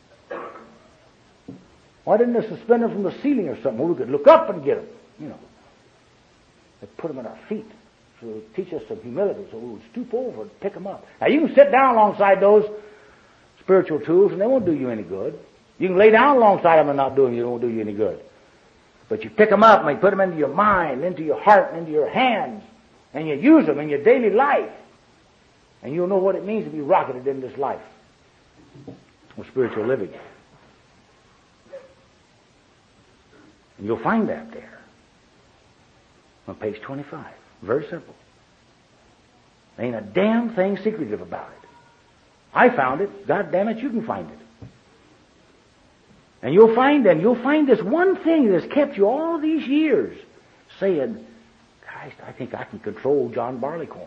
Speaker 1: Why didn't they suspend them from the ceiling or something where we could look up and get them? You know. They put them at our feet. So it would teach us some humility, so we would stoop over and pick them up. Now you can sit down alongside those spiritual tools and they won't do you any good. You can lay down alongside them and not doing you, they won't do you any good. But you pick them up and you put them into your mind, into your heart, and into your hands, and you use them in your daily life. And you'll know what it means to be rocketed in this life of spiritual living. And you'll find that there on page twenty-five. Very simple. There ain't a damn thing secretive about it. I found it. God damn it, you can find it. And you'll find them. You'll find this one thing that's kept you all these years saying, Christ, I think I can control John Barleycorn.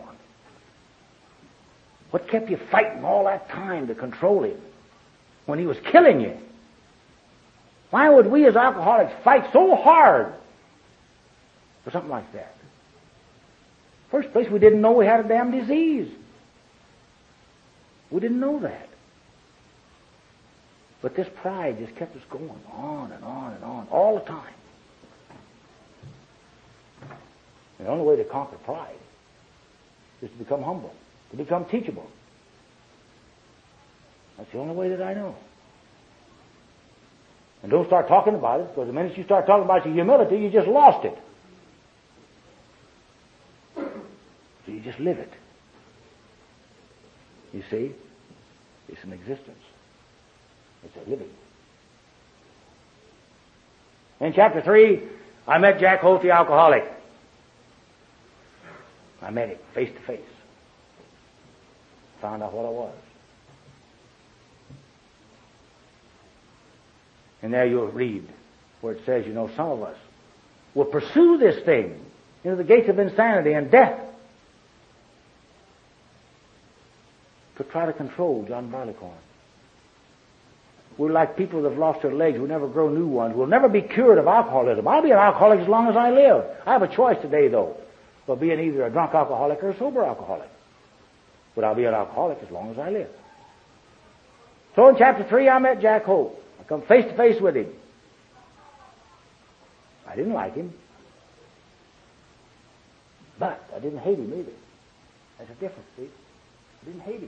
Speaker 1: What kept you fighting all that time to control him when he was killing you? Why would we as alcoholics fight so hard for something like that? First place, we didn't know we had a damn disease. We didn't know that. But this pride just kept us going on and on and on all the time. And the only way to conquer pride is to become humble, to become teachable. That's the only way that I know. And don't start talking about it, because the minute you start talking about your humility, you just lost it. So you just live it. You see? It's an existence. It's a living. In chapter three, I met Jack Holt, the alcoholic. I met him face to face. Found out what I was. And there you'll read where it says, you know, some of us will pursue this thing into the gates of insanity and death to try to control John Barleycorn. We're like people that have lost their legs. We'll never grow new ones. We'll never be cured of alcoholism. I'll be an alcoholic as long as I live. I have a choice today, though, of being either a drunk alcoholic or a sober alcoholic. But I'll be an alcoholic as long as I live. So in chapter three, I met Jack Holt. I come face to face with him. I didn't like him. But I didn't hate him either. That's a difference, see? I didn't hate him.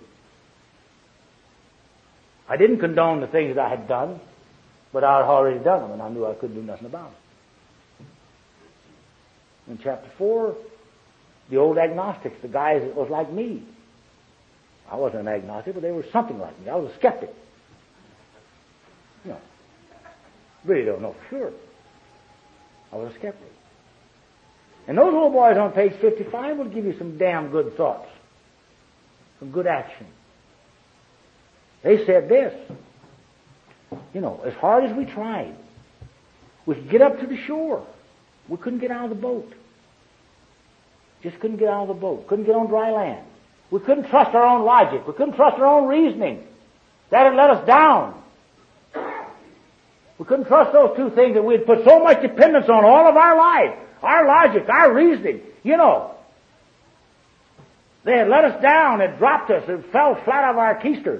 Speaker 1: I didn't condone the things that I had done, but I had already done them, and I knew I couldn't do nothing about them. In chapter four, the old agnostics, the guys that was like me. I wasn't an agnostic, but they were something like me. I was a skeptic. You know, really don't know for sure. I was a skeptic. And those little boys on page fifty-five will give you some damn good thoughts, some good action. They said this, you know, as hard as we tried, we could get up to the shore. We couldn't get out of the boat. Just couldn't get out of the boat. Couldn't get on dry land. We couldn't trust our own logic. We couldn't trust our own reasoning. That had let us down. We couldn't trust those two things that we had put so much dependence on all of our life. Our logic, our reasoning, you know. They had let us down, had dropped us, and fell flat out of our keister.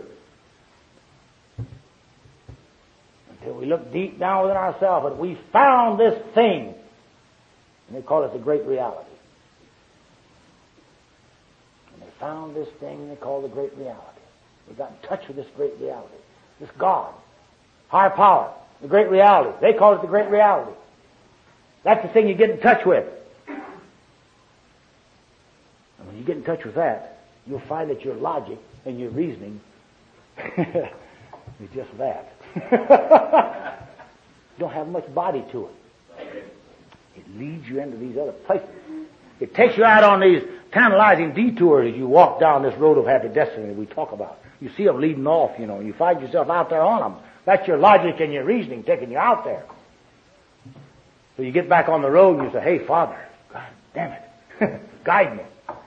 Speaker 1: Until we looked deep down within ourselves and we found this thing. And they call it the great reality. And they found this thing they call the great reality. We got in touch with this great reality. This God. Higher power. The great reality. They call it the great reality. That's the thing you get in touch with. And when you get in touch with that, you'll find that your logic and your reasoning is just that. You don't have much body to it. It leads you into these other places. It takes you out on these tantalizing detours as you walk down this road of happy destiny that we talk about. You see them leading off, you know, and you find yourself out there on them. That's your logic and your reasoning taking you out there. So you get back on the road and you say, hey, Father, God damn it, guide me.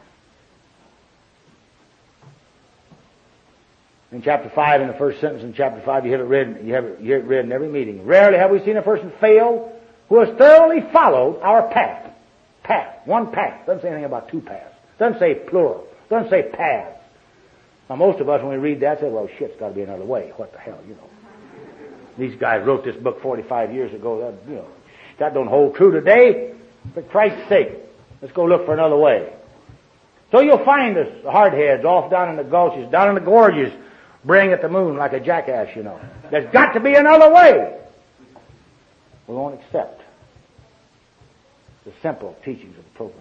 Speaker 1: In chapter five, in the first sentence in chapter five, you hear it read, you have it, you hear it read in every meeting. Rarely have we seen a person fail who has thoroughly followed our path. Path. One path. Doesn't say anything about two paths. Doesn't say plural. Doesn't say paths. Now most of us, when we read that, say, well, shit, it's got to be another way. What the hell, you know. These guys wrote this book forty-five years ago. That, you know, that don't hold true today. For Christ's sake, let's go look for another way. So you'll find us hardheads off down in the gulches, down in the gorges, braying at the moon like a jackass, you know. There's got to be another way. We won't accept the simple teachings of the program.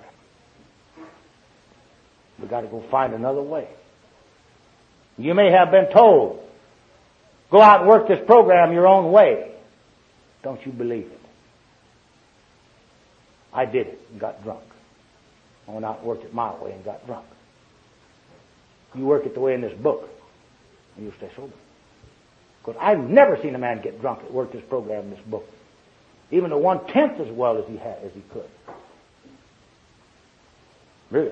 Speaker 1: We've got to go find another way. You may have been told, go out and work this program your own way. Don't you believe it? I did it and got drunk. I went out and worked it my way and got drunk. You work it the way in this book, and you'll stay sober. Because I've never seen a man get drunk that worked this program in this book. Even the one-tenth as well as he had, as he could. Really.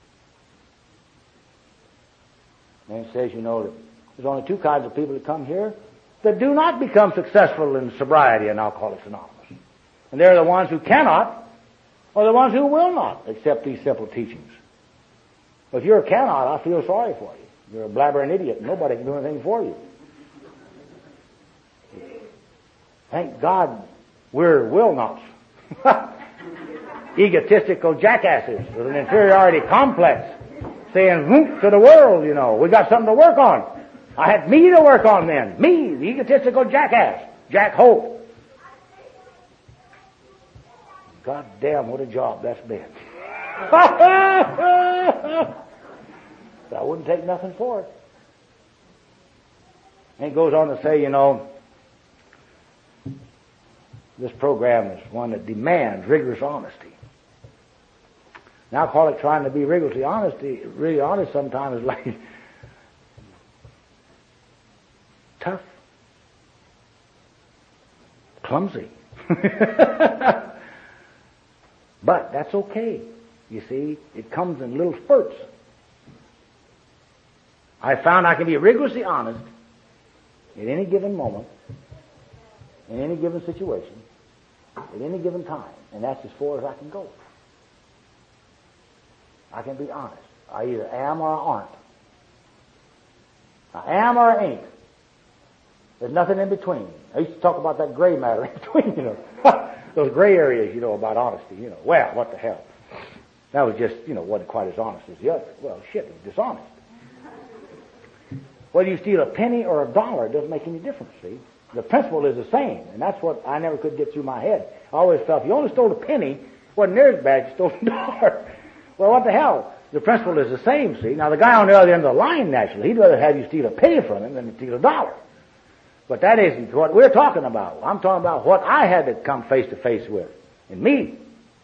Speaker 1: And it says, you know, that there's only two kinds of people that come here that do not become successful in sobriety in Alcoholics Anonymous. And they're the ones who cannot, or the ones who will not accept these simple teachings. If you're a cannot, I feel sorry for you. You're a blabbering idiot, and nobody can do anything for you. Thank God we're will-nots. Egotistical jackasses with an inferiority complex, saying whoop to the world, you know. We got something to work on. I had me to work on then. Me, the egotistical jackass. Jack Hope. God damn, what a job that's been. I wouldn't take nothing for it. And it goes on to say, you know, this program is one that demands rigorous honesty. An alcoholic trying to be rigorously honest, really honest sometimes is like tough, clumsy. But that's okay. You see, it comes in little spurts. I found I can be rigorously honest at any given moment, in any given situation, at any given time, and that's as far as I can go. I can be honest. I either am or I aren't. I am or I ain't. There's nothing in between. I used to talk about that gray matter in between, you know. Those gray areas, you know, about honesty, you know. Well, what the hell? That was just, you know, wasn't quite as honest as the other. Well, shit, it was dishonest. Whether you steal a penny or a dollar, it doesn't make any difference, see? The principle is the same, and that's what I never could get through my head. I always felt if you only stole a penny, it wasn't near as bad as you stole a dollar. Well, what the hell? The principle is the same, see? Now, the guy on the other end of the line, naturally, he'd rather have you steal a penny from him than steal a dollar. But that isn't what we're talking about. I'm talking about what I had to come face to face with in me.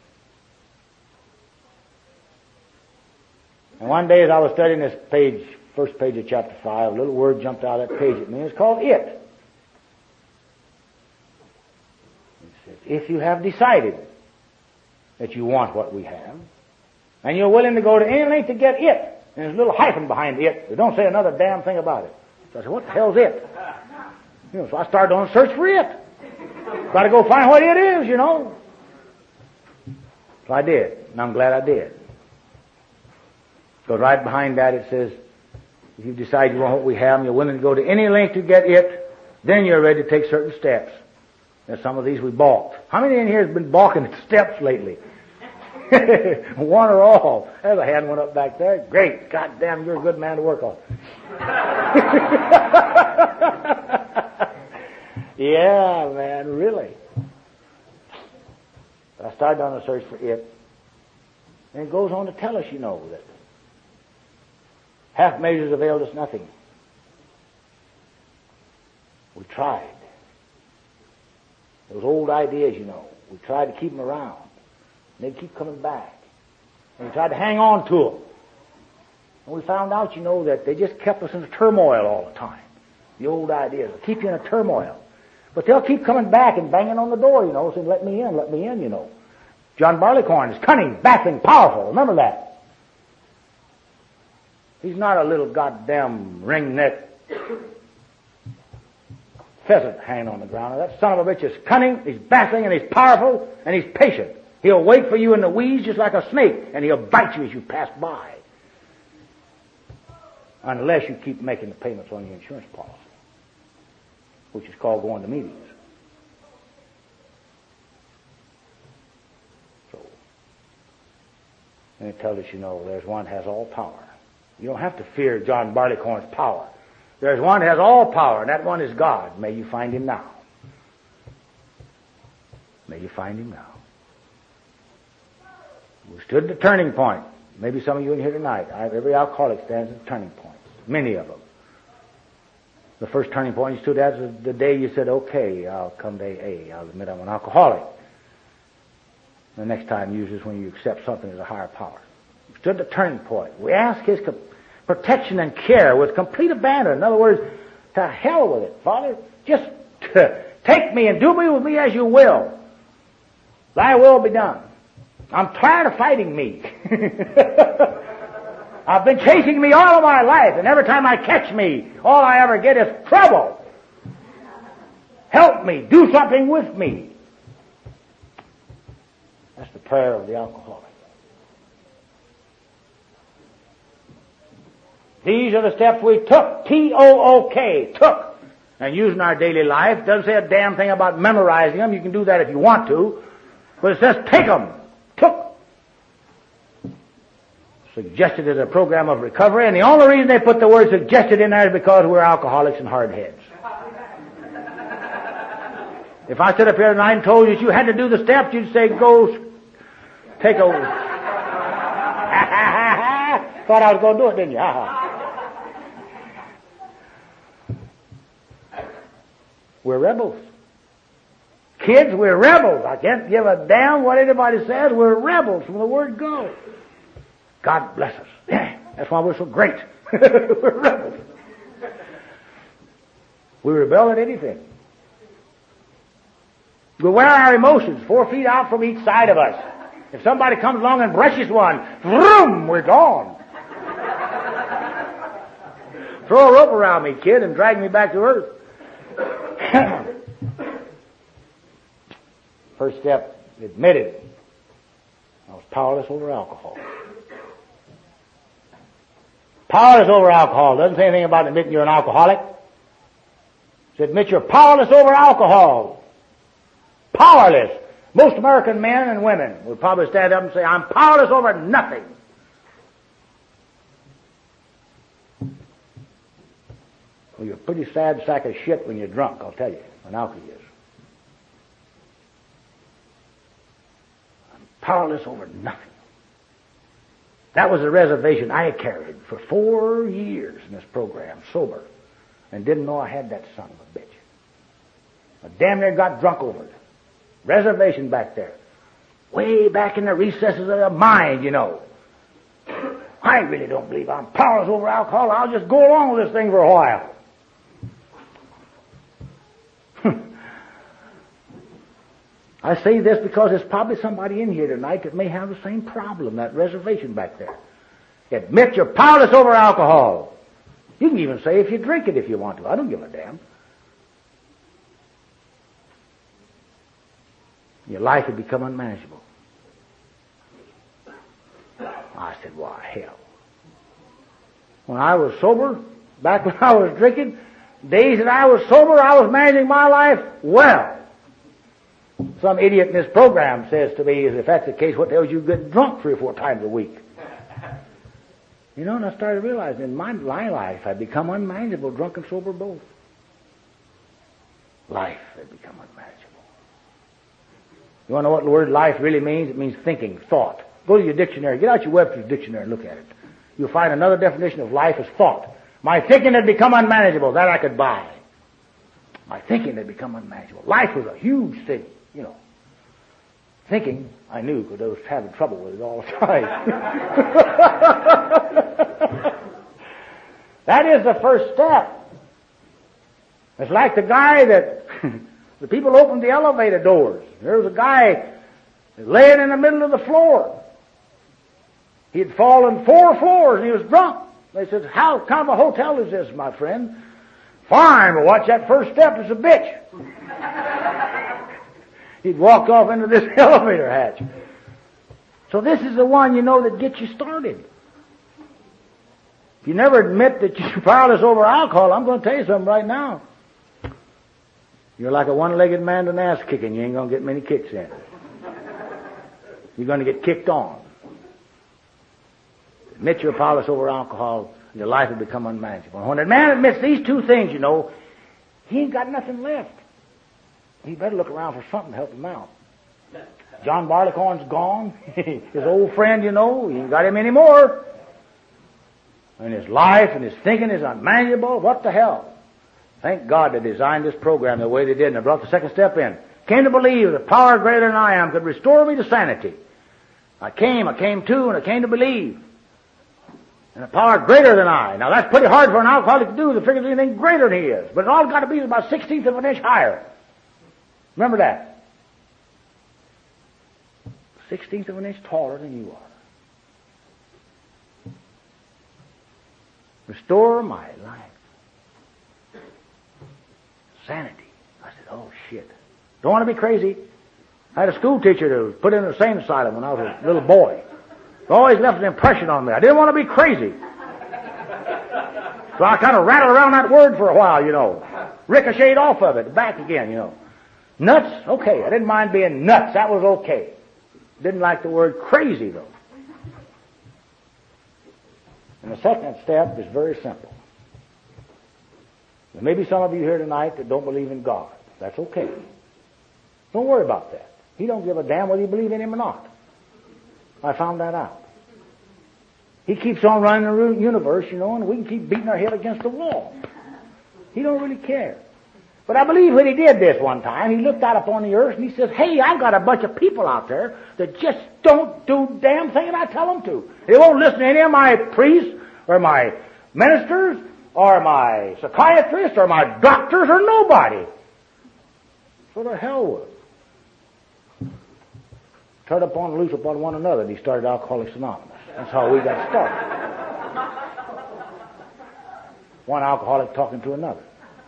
Speaker 1: And one day as I was studying this page, first page of chapter five, a little word jumped out of that page at me. It's called it. It says, if you have decided that you want what we have, and you're willing to go to any length to get it, and there's a little hyphen behind it, they don't say another damn thing about it. So I said, what the hell's it? You know, so I started on a search for it. Got to go find what it is, you know. So I did, and I'm glad I did. Because right behind that it says, if you decide you want what we have and you're willing to go to any length to get it, then you're ready to take certain steps. And some of these we balked. How many in here has been balking at steps lately? One or all. There's a hand went up back there. Great. God damn, you're a good man to work on. Yeah, man, really. I started on a search for it. And it goes on to tell us, you know, that half measures availed us nothing. We tried. Those old ideas, you know, we tried to keep them around. And they keep coming back. And we tried to hang on to them. And we found out, you know, that they just kept us in a turmoil all the time. The old ideas will keep you in a turmoil. But they'll keep coming back and banging on the door, you know, saying, let me in, let me in, you know. John Barleycorn is cunning, baffling, powerful. Remember that. He's not a little goddamn ring-neck pheasant hanging on the ground. That son of a bitch is cunning, he's baffling, and he's powerful, and he's patient. He'll wait for you in the weeds just like a snake, and he'll bite you as you pass by. Unless you keep making the payments on your insurance policy, which is called going to meetings. So, and it tells us, you know, there's one that has all power. You don't have to fear John Barleycorn's power. There's one that has all power, and that one is God. May you find him now. May you find him now. We stood at the turning point. Maybe some of you in here tonight. I, every alcoholic stands at the turning point. Many of them. The first turning point you stood at was the day you said, okay, I'll come to A A. I'll admit I'm an alcoholic. The next time usually is when you accept something as a higher power. We stood at the turning point. We asked his protection and care with complete abandon. In other words, to hell with it, Father. Just take me and do me with me as you will. Thy will be done. I'm tired of fighting me. I've been chasing me all of my life, and every time I catch me, all I ever get is trouble. Help me. Do something with me. That's the prayer of the alcoholic. These are the steps we took. T O O K. Took. And using our daily life. Doesn't say a damn thing about memorizing them. You can do that if you want to. But it says take them. Took. Suggested as a program of recovery. And the only reason they put the word suggested in there is because we're alcoholics and hard heads. If I stood up here tonight and told you that you had to do the steps, you'd say, go take a... Thought I was going to do it, didn't you? We're rebels. Kids, we're rebels. I can't give a damn what anybody says. We're rebels from the word go. God bless us. That's why we're so great. We're rebels. We rebel at anything. We wear our emotions four feet out from each side of us. If somebody comes along and brushes one, vroom, we're gone. Throw a rope around me, kid, and drag me back to earth. First step, admitted I was powerless over alcohol. Powerless over alcohol. Doesn't say anything about admitting you're an alcoholic. It admit you're powerless over alcohol. Powerless. Most American men and women would probably stand up and say, I'm powerless over nothing. Well, you're a pretty sad sack of shit when you're drunk, I'll tell you, when alcohol is. I'm powerless over nothing. That was the reservation I carried for four years in this program, sober, and didn't know I had that son of a bitch. I damn near got drunk over it. Reservation back there. Way back in the recesses of the mind, you know. I really don't believe I'm powerless over alcohol. I'll just go along with this thing for a while. I say this because there's probably somebody in here tonight that may have the same problem, that reservation back there. Admit you're powerless over alcohol. You can even say if you drink it if you want to. I don't give a damn. Your life had become unmanageable. I said, why, hell. When I was sober, back when I was drinking, days that I was sober, I was managing my life well. Some idiot in this program says to me, if that's the case, what the hell is you get drunk three or four times a week? You know, and I started realizing in my, my life I'd become unmanageable, drunk and sober both. Life had become unmanageable. You want to know what the word life really means? It means thinking, thought. Go to your dictionary. Get out your Webster's dictionary and look at it. You'll find another definition of life as thought. My thinking had become unmanageable. That I could buy. My thinking had become unmanageable. Life was a huge thing, you know. Thinking, I knew, because I was having trouble with it all the time. That is the first step. It's like the guy that the people opened the elevator doors. There was a guy laying in the middle of the floor. He had fallen four floors and he was drunk. They said, how kind of a hotel is this, my friend? Fine, but watch that first step, it's a bitch. He'd walked off into this elevator hatch. So this is the one, you know, that gets you started. If you never admit that you're powerless over alcohol, I'm going to tell you something right now. You're like a one-legged man to an ass kicking. You ain't going to get many kicks in. You're going to get kicked on. Admit you're powerless over alcohol, your life will become unmanageable. And when a man admits these two things, you know, he ain't got nothing left. He better look around for something to help him out. John Barleycorn's gone. His old friend, you know, he ain't got him anymore. And his life and his thinking is unmanageable. What the hell? Thank God they designed this program the way they did, and they brought the second step in. Came to believe that a power greater than I am could restore me to sanity. I came, I came to, and I came to believe. And a power greater than I. Now that's pretty hard for an alcoholic to do, to figure there's anything greater than he is. But it's all got to be about sixteenth of an inch higher. Remember that. Sixteenth of an inch taller than you are. Restore my life. Sanity. I said, oh shit. Don't want to be crazy. I had a school teacher that was put in the sane asylum when I was a little boy. It always left an impression on me. I didn't want to be crazy. So I kind of rattled around that word for a while, you know. Ricocheted off of it, back again, you know. Nuts? Okay. I didn't mind being nuts. That was okay. Didn't like the word crazy, though. And the second step is very simple. There may be some of you here tonight that don't believe in God. That's okay. Don't worry about that. He don't give a damn whether you believe in Him or not. I found that out. He keeps on running the universe, you know, and we can keep beating our head against the wall. He don't really care. But I believe when He did this one time, He looked out upon the earth and He says, hey, I've got a bunch of people out there that just don't do damn thing I tell them to. They won't listen to any of my priests or my ministers or my psychiatrists or my doctors or nobody. So the hell with them. Turn upon loose upon one another, and he started Alcoholics Anonymous. That's how we got started. One alcoholic talking to another.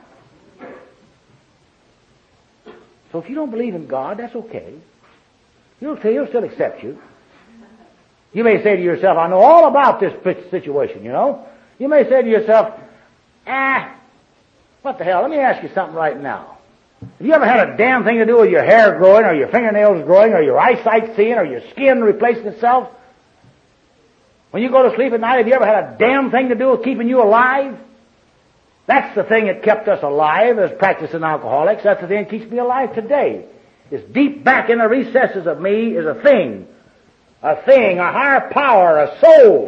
Speaker 1: So if you don't believe in God, that's okay. He'll, he'll still accept you. You may say to yourself, I know all about this situation, you know. You may say to yourself, ah, what the hell, let me ask you something right now. Have you ever had a damn thing to do with your hair growing, or your fingernails growing, or your eyesight seeing, or your skin replacing itself? When you go to sleep at night, have you ever had a damn thing to do with keeping you alive? That's the thing that kept us alive as practicing alcoholics. That's the thing that keeps me alive today. It's deep back in the recesses of me is a thing. A thing, a higher power, a soul.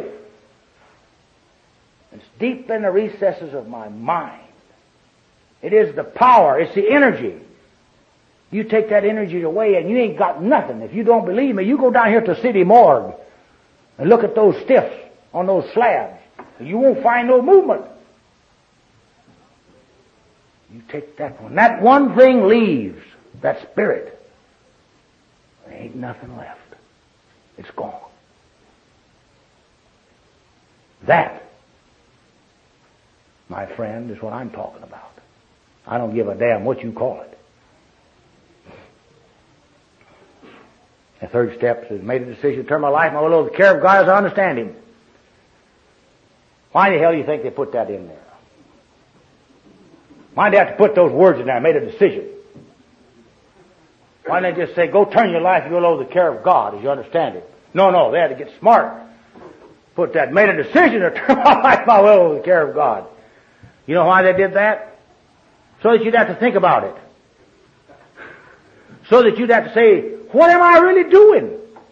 Speaker 1: It's deep in the recesses of my mind. It is the power. It's the energy. You take that energy away and you ain't got nothing. If you don't believe me, you go down here to City Morgue and look at those stiffs on those slabs. You won't find no movement. You take that one. That one thing leaves, that spirit. There ain't nothing left. It's gone. That, my friend, is what I'm talking about. I don't give a damn what you call it. The third step is made a decision to turn my life over to the care of God as I understand Him. Why the hell do you think they put that in there? Why do they have to put those words in there? I made a decision. Why didn't they just say, go turn your life and you'll owe the care of God, as you understand it? No, no, they had to get smart. Put that, made a decision to turn my life and my will over the care of God. You know why they did that? So that you'd have to think about it. So that you'd have to say, what am I really doing?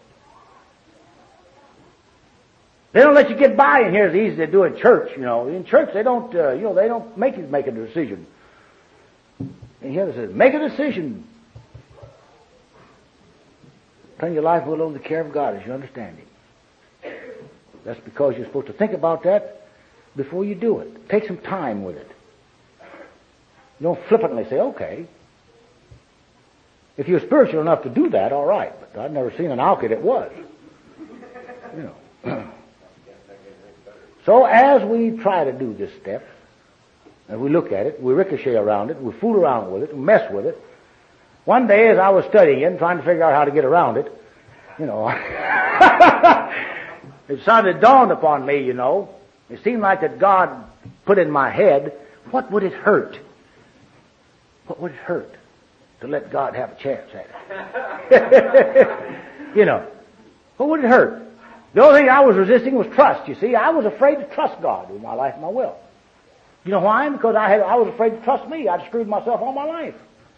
Speaker 1: They don't let you get by in here as easy as they do in church, you know. In church, they don't, uh, you know, they don't make you make a decision. And here it says, make a decision. Turn your life will over the care of God as you understand it. That's because you're supposed to think about that before you do it. Take some time with it. You don't flippantly say, okay. If you're spiritual enough to do that, all right. But I've never seen an outfit that was. You know. So as we try to do this step, and we look at it, we ricochet around it, we fool around with it, we mess with it. One day as I was studying it and trying to figure out how to get around it, you know, it suddenly dawned upon me, you know, it seemed like that God put in my head, what would it hurt? What would it hurt to let God have a chance at it? You know, what would it hurt? The only thing I was resisting was trust, you see. I was afraid to trust God with my life and my will. You know why? Because I had, I was afraid to trust me. I'd screwed myself all my life.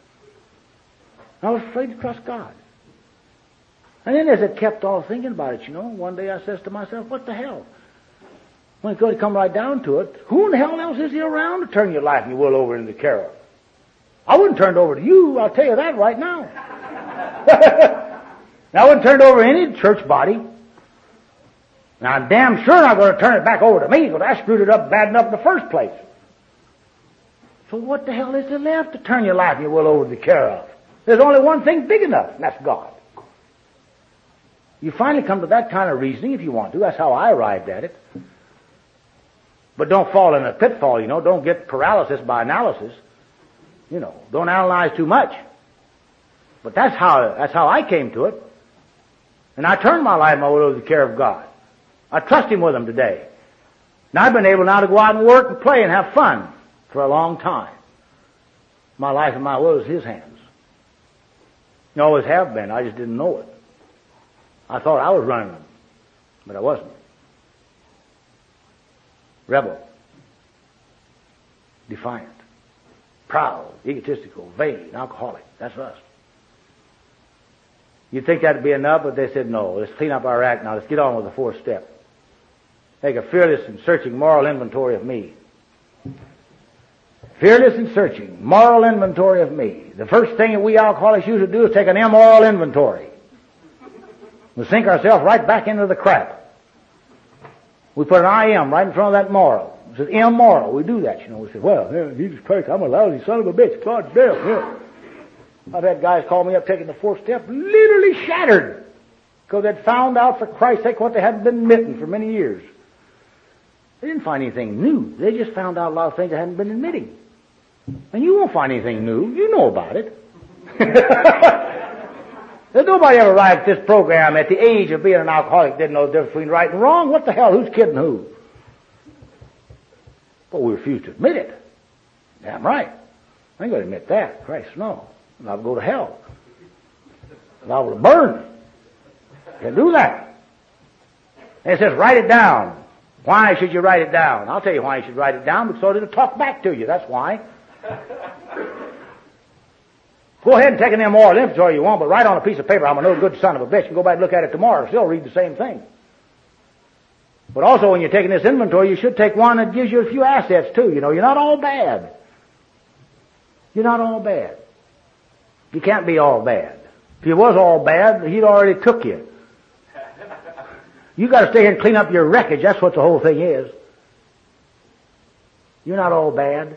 Speaker 1: I was afraid to trust God. And then as I kept on thinking about it, you know, one day I says to myself, what the hell? When it could come right down to it, who in the hell else is here around to turn your life and your will over into the care of? I wouldn't turn it over to you, I'll tell you that right now. Now, I wouldn't turn it over to any church body. Now, I'm damn sure not going to turn it back over to me because I screwed it up bad enough in the first place. So what the hell is there left to turn your life and your will over to the care of? There's only one thing big enough, and that's God. You finally come to that kind of reasoning if you want to. That's how I arrived at it. But don't fall in a pitfall, you know. Don't get paralysis by analysis. You know, don't analyze too much. But that's how, that's how I came to it. And I turned my life and my will over to the care of God. I trust Him with them today. And I've been able now to go out and work and play and have fun for a long time. My life and my will is His hands. You always have been. I just didn't know it. I thought I was running them, but I wasn't. Rebel. Defiant. Proud. Egotistical. Vain. Alcoholic. That's us. You'd think that'd be enough, but they said, no, let's clean up our act now. Let's get on with the fourth step. Take a fearless and searching moral inventory of me. Fearless and searching moral inventory of me. The first thing that we alcoholics usually do is take an immoral inventory. We sink ourselves right back into the crap. We put an I am right in front of that moral. It says immoral. We do that, you know. We say, well, yeah, Jesus Christ, I'm a lousy son of a bitch. God damn, yeah. I've had guys call me up taking the fourth step, literally shattered, because they'd found out, for Christ's sake, what they hadn't been admitting for many years. They didn't find anything new. They just found out a lot of things they hadn't been admitting. And you won't find anything new. You know about it. There's nobody ever arrived at this program at the age of being an alcoholic didn't know the difference between right and wrong. What the hell? Who's kidding who? But we refuse to admit it. Damn right. I ain't going to admit that. Christ, no. And I'll go to hell. And I will burn. Can't do that. And it says, write it down. Why should you write it down? I'll tell you why you should write it down, because it'll talk back to you. That's why. Go ahead and take an immoral inventory you want, but write on a piece of paper, I'm a no good son of a bitch, and go back and look at it tomorrow and still read the same thing. But also, when you're taking this inventory, you should take one that gives you a few assets, too. You know, you're not all bad. You're not all bad. You can't be all bad. If you was all bad, He'd already took you. You got to stay here and clean up your wreckage. That's what the whole thing is. You're not all bad.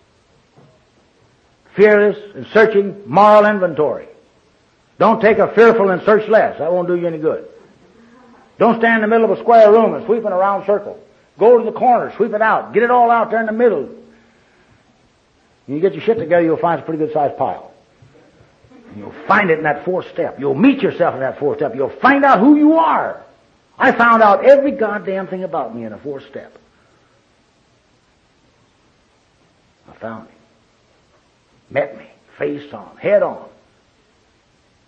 Speaker 1: Fearless and searching moral inventory. Don't take a fearful and search less. That won't do you any good. Don't stand in the middle of a square room and sweep in a round circle. Go to the corner, sweep it out. Get it all out there in the middle. When you get your shit together, you'll find a pretty good sized pile. You'll find it in that fourth step. You'll meet yourself in that fourth step. You'll find out who you are. I found out every goddamn thing about me in a fourth step. I found Him. Met me. Face on. Head on.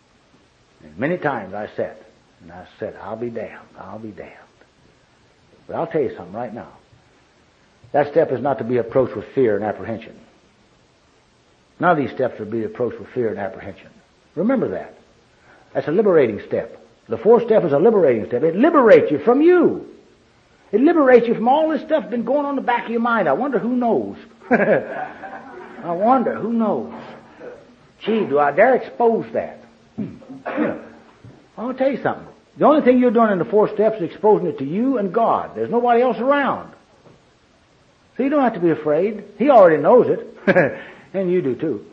Speaker 1: And many times I sat, and I said, I'll be damned, I'll be damned. But I'll tell you something right now. That step is not to be approached with fear and apprehension. None of these steps are to be approached with fear and apprehension. Remember that. That's a liberating step. The fourth step is a liberating step. It liberates you from you. It liberates you from all this stuff that's been going on in the back of your mind. I wonder who knows. I wonder who knows. Gee, do I dare expose that? Hmm. Yeah. I'll tell you something. The only thing you're doing in the four steps is exposing it to you and God. There's nobody else around. So you don't have to be afraid. He already knows it. And you do too.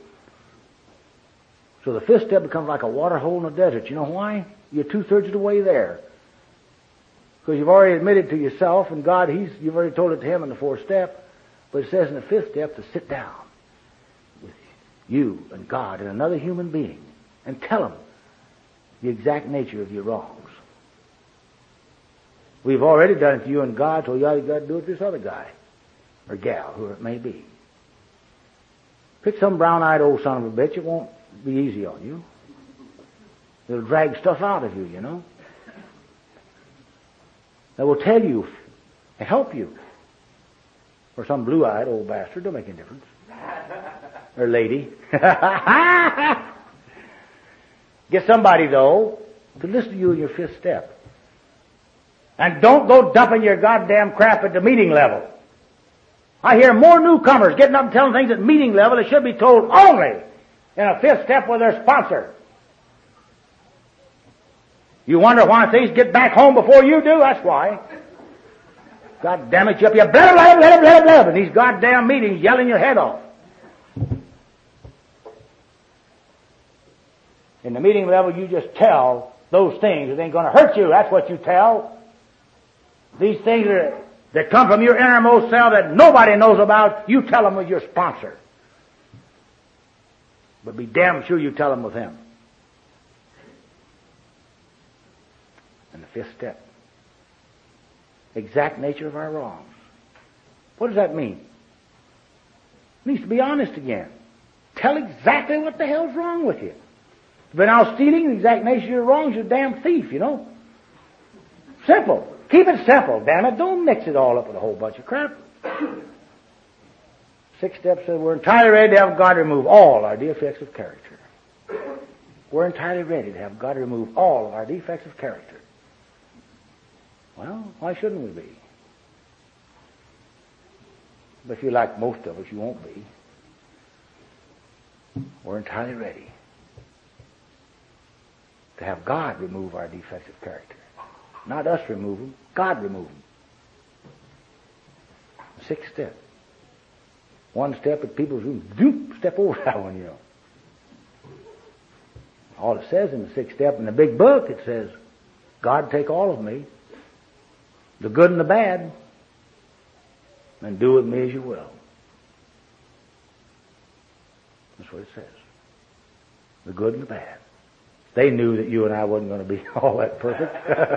Speaker 1: So the fifth step becomes like a water hole in the desert. You know why? You're two-thirds of the way there. Because you've already admitted to yourself, and God, He's you've already told it to Him in the fourth step. But it says in the fifth step to sit down with you and God and another human being and tell Him the exact nature of your wrongs. We've already done it to you and God, so you ought to do it to this other guy or gal, whoever it may be. Pick some brown-eyed old son of a bitch. It won't be easy on you. It'll drag stuff out of you, you know. That will tell you and help you. Or some blue-eyed old bastard. Don't make any difference. Or lady. Get somebody, though, to listen to you in your fifth step. And don't go dumping your goddamn crap at the meeting level. I hear more newcomers getting up and telling things at meeting level that should be told only in a fifth step with their sponsor. You wonder why things get back home before you do? That's why. God damn it, you up here, blah, blah, blah, blah, blah, in these goddamn meetings yelling your head off. In the meeting level, you just tell those things that ain't going to hurt you. That's what you tell. These things are, that come from your innermost self that nobody knows about, you tell them with your sponsor. But be damn sure you tell them with him. And the fifth step. Exact nature of our wrongs. What does that mean? It means to be honest again. Tell exactly what the hell's wrong with you. You've been out stealing, the exact nature of your wrongs, you're a damn thief, you know. Simple. Keep it simple, damn it. Don't mix it all up with a whole bunch of crap. Sixth step says we're entirely ready to have God remove all our defects of character. We're entirely ready to have God remove all of our defects of character. Well, why shouldn't we be? But if you're like most of us, you won't be. We're entirely ready to have God remove our defects of character. Not us remove them, God remove them. Sixth step. One step at people's room, zoop, step over that one, you know. All it says in the sixth step in the big book, it says, God take all of me, the good and the bad, and do with me as you will. That's what it says. The good and the bad. They knew that you and I wasn't going to be all that perfect.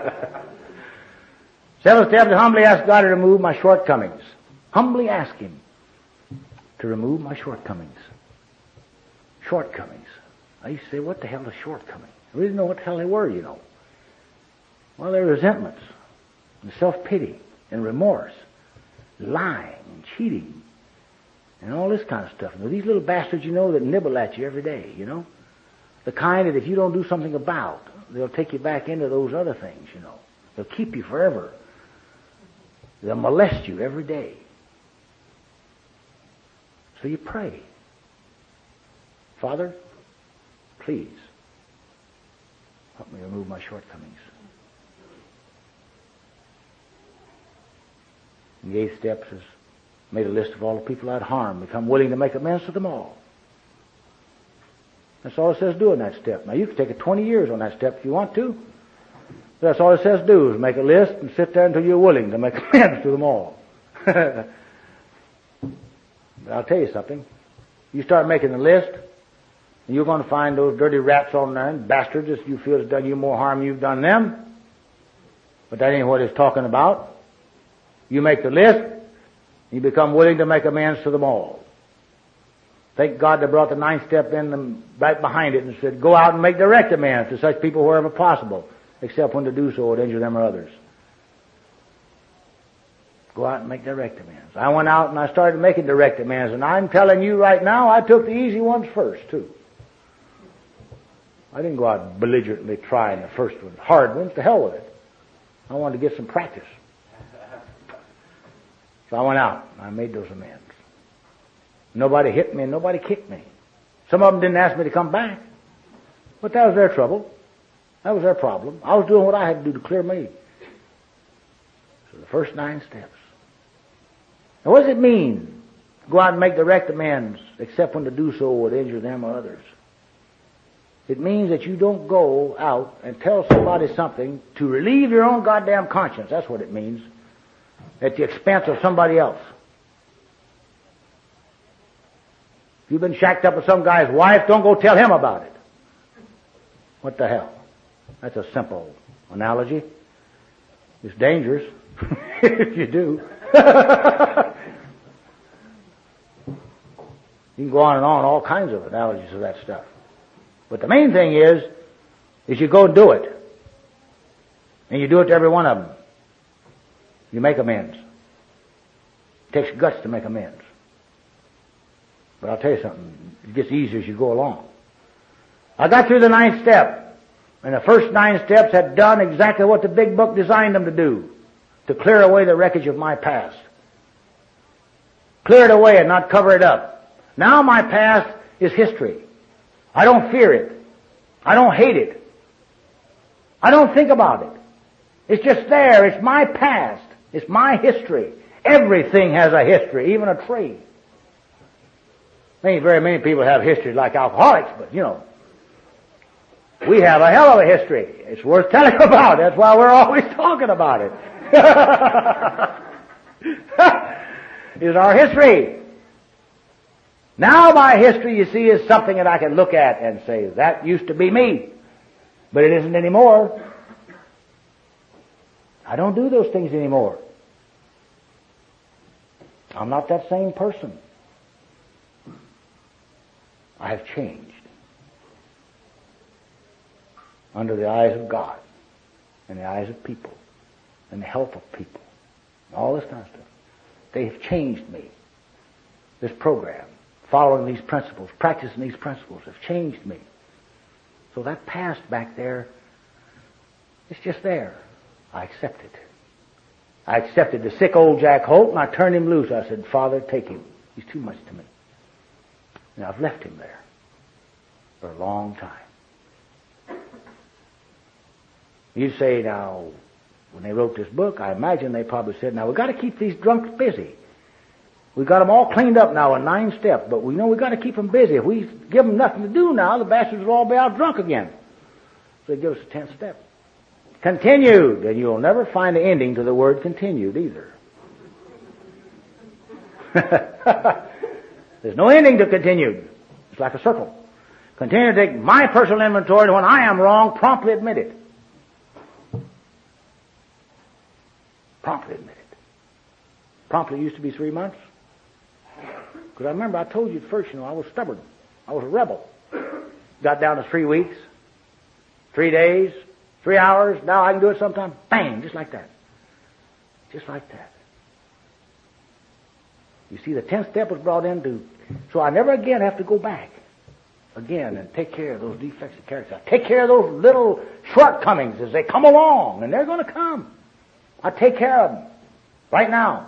Speaker 1: Seventh step to humbly ask God to remove my shortcomings. Humbly ask Him to remove my shortcomings. Shortcomings. I used to say, what the hell is shortcoming? I really didn't know what the hell they were, you know. Well, they're resentments, and self-pity, and remorse, lying, and cheating, and all this kind of stuff. And these little bastards, you know, that nibble at you every day, you know. The kind that if you don't do something about, they'll take you back into those other things, you know. They'll keep you forever. They'll molest you every day. So you pray. Father, please, help me remove my shortcomings. And the eighth step is made a list of all the people I'd harm, become willing to make amends to them all. That's all it says do in that step. Now, you can take it twenty years on that step if you want to. But that's all it says do, is make a list and sit there until you're willing to make amends to them all. But I'll tell you something. You start making a list, and you're going to find those dirty rats on there and bastards that you feel has done you more harm than you've done them. But that ain't what it's talking about. You make the list, you become willing to make amends to them all. Thank God they brought the ninth step in them right behind it and said, go out and make direct amends to such people wherever possible, except when to do so would injure them or others. Go out and make direct amends. I went out and I started making direct amends, and I'm telling you right now, I took the easy ones first, too. I didn't go out belligerently trying the first one. Hard ones, to hell with it. I wanted to get some practice. So I went out and I made those amends. Nobody hit me and nobody kicked me. Some of them didn't ask me to come back. But that was their trouble. That was their problem. I was doing what I had to do to clear me. So the first nine steps. Now what does it mean? Go out and make direct amends, except when to do so would injure them or others. It means that you don't go out and tell somebody something to relieve your own goddamn conscience. That's what it means. At the expense of somebody else. If you've been shacked up with some guy's wife, don't go tell him about it. What the hell? That's a simple analogy. It's dangerous if you do. You can go on and on, all kinds of analogies of that stuff. But the main thing is, is you go and do it. And you do it to every one of them. You make amends. It takes guts to make amends. But I'll tell you something, it gets easier as you go along. I got through the ninth step, and the first nine steps had done exactly what the big book designed them to do, to clear away the wreckage of my past. Clear it away and not cover it up. Now my past is history. I don't fear it. I don't hate it. I don't think about it. It's just there. It's my past. It's my history. Everything has a history, even a tree. I think very many people have history like alcoholics, but you know, we have a hell of a history. It's worth telling about. That's why we're always talking about it. It's our history. Now my history, you see, is something that I can look at and say, that used to be me, but it isn't anymore. I don't do those things anymore. I'm not that same person. I have changed under the eyes of God and the eyes of people and the help of people and all this kind of stuff. They have changed me. This program, following these principles, practicing these principles, have changed me. So that past back there, it's just there. I accept it. I accepted the sick old Jack Holt, and I turned him loose. I said, Father, take him. He's too much to me. And I've left him there for a long time. You say, now, when they wrote this book, I imagine they probably said, now, we've got to keep these drunks busy. We've got them all cleaned up now in nine steps, but we know we've got to keep them busy. If we give them nothing to do now, the bastards will all be out drunk again. So they give us a tenth step. Continued, and you'll never find the ending to the word continued either. There's no ending to continued. It's like a circle. Continue to take my personal inventory, and when I am wrong, promptly admit it. Promptly admit it. Promptly used to be three months. Because I remember I told you at first, you know, I was stubborn. I was a rebel. Got down to three weeks, three days, three hours. Now I can do it sometime. Bang, just like that. Just like that. You see, the tenth step was brought into, so I never again have to go back again and take care of those defects of character. I take care of those little shortcomings as they come along, and they're going to come. I take care of them right now.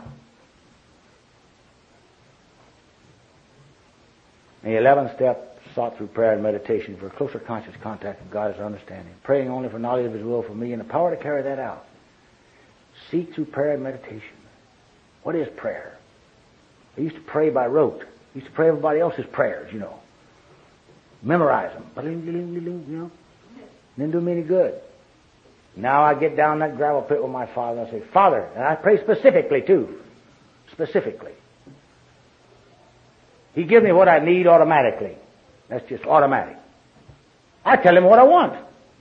Speaker 1: The eleventh step sought through prayer and meditation for closer conscious contact with God as understanding, praying only for knowledge of His will for me and the power to carry that out. Seek through prayer and meditation. What is prayer? I used to pray by rote. I used to pray everybody else's prayers, you know. Memorize them. You know. Didn't do me any good. Now I get down that gravel pit with my Father and I say, Father, and I pray specifically too. Specifically. He gives me what I need automatically. That's just automatic. I tell Him what I want.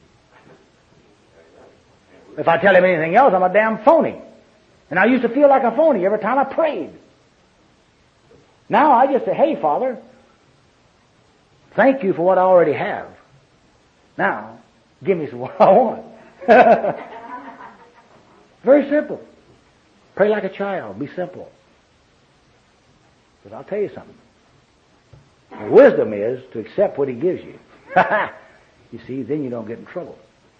Speaker 1: If I tell Him anything else, I'm a damn phony. And I used to feel like a phony every time I prayed. Now I just say, hey, Father, Thank you for what I already have. Now, give me some what I want. Very simple. Pray like a child. Be simple. But I'll tell you something. The wisdom is to accept what He gives you. You see, then you don't get in trouble.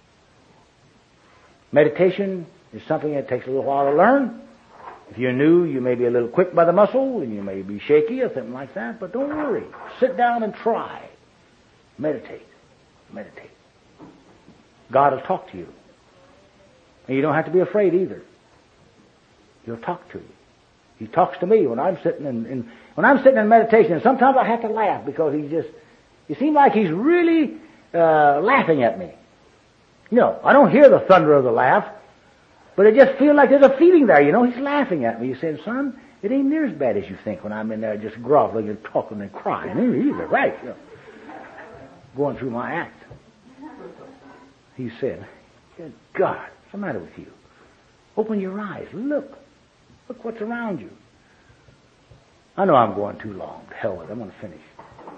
Speaker 1: Meditation is something that takes a little while to learn. If you're new, you may be a little quick by the muscle, and you may be shaky or something like that, but don't worry. Sit down and try. Meditate. Meditate. God will talk to you. And you don't have to be afraid either. He'll talk to you. He talks to me when I'm sitting in, in when I'm sitting in meditation, and sometimes I have to laugh because he's just, it seems like he's really uh, laughing at me. You know, I don't hear the thunder of the laugh, but it just feels like there's a feeling there. You know, he's laughing at me. He's saying, son, it ain't near as bad as you think when I'm in there just groveling and talking and crying. Either, right? You know, going through my act. He said, good God, what's the matter with you? Open your eyes. Look. Look what's around you. I know I'm going too long. To hell with it. I'm going to finish.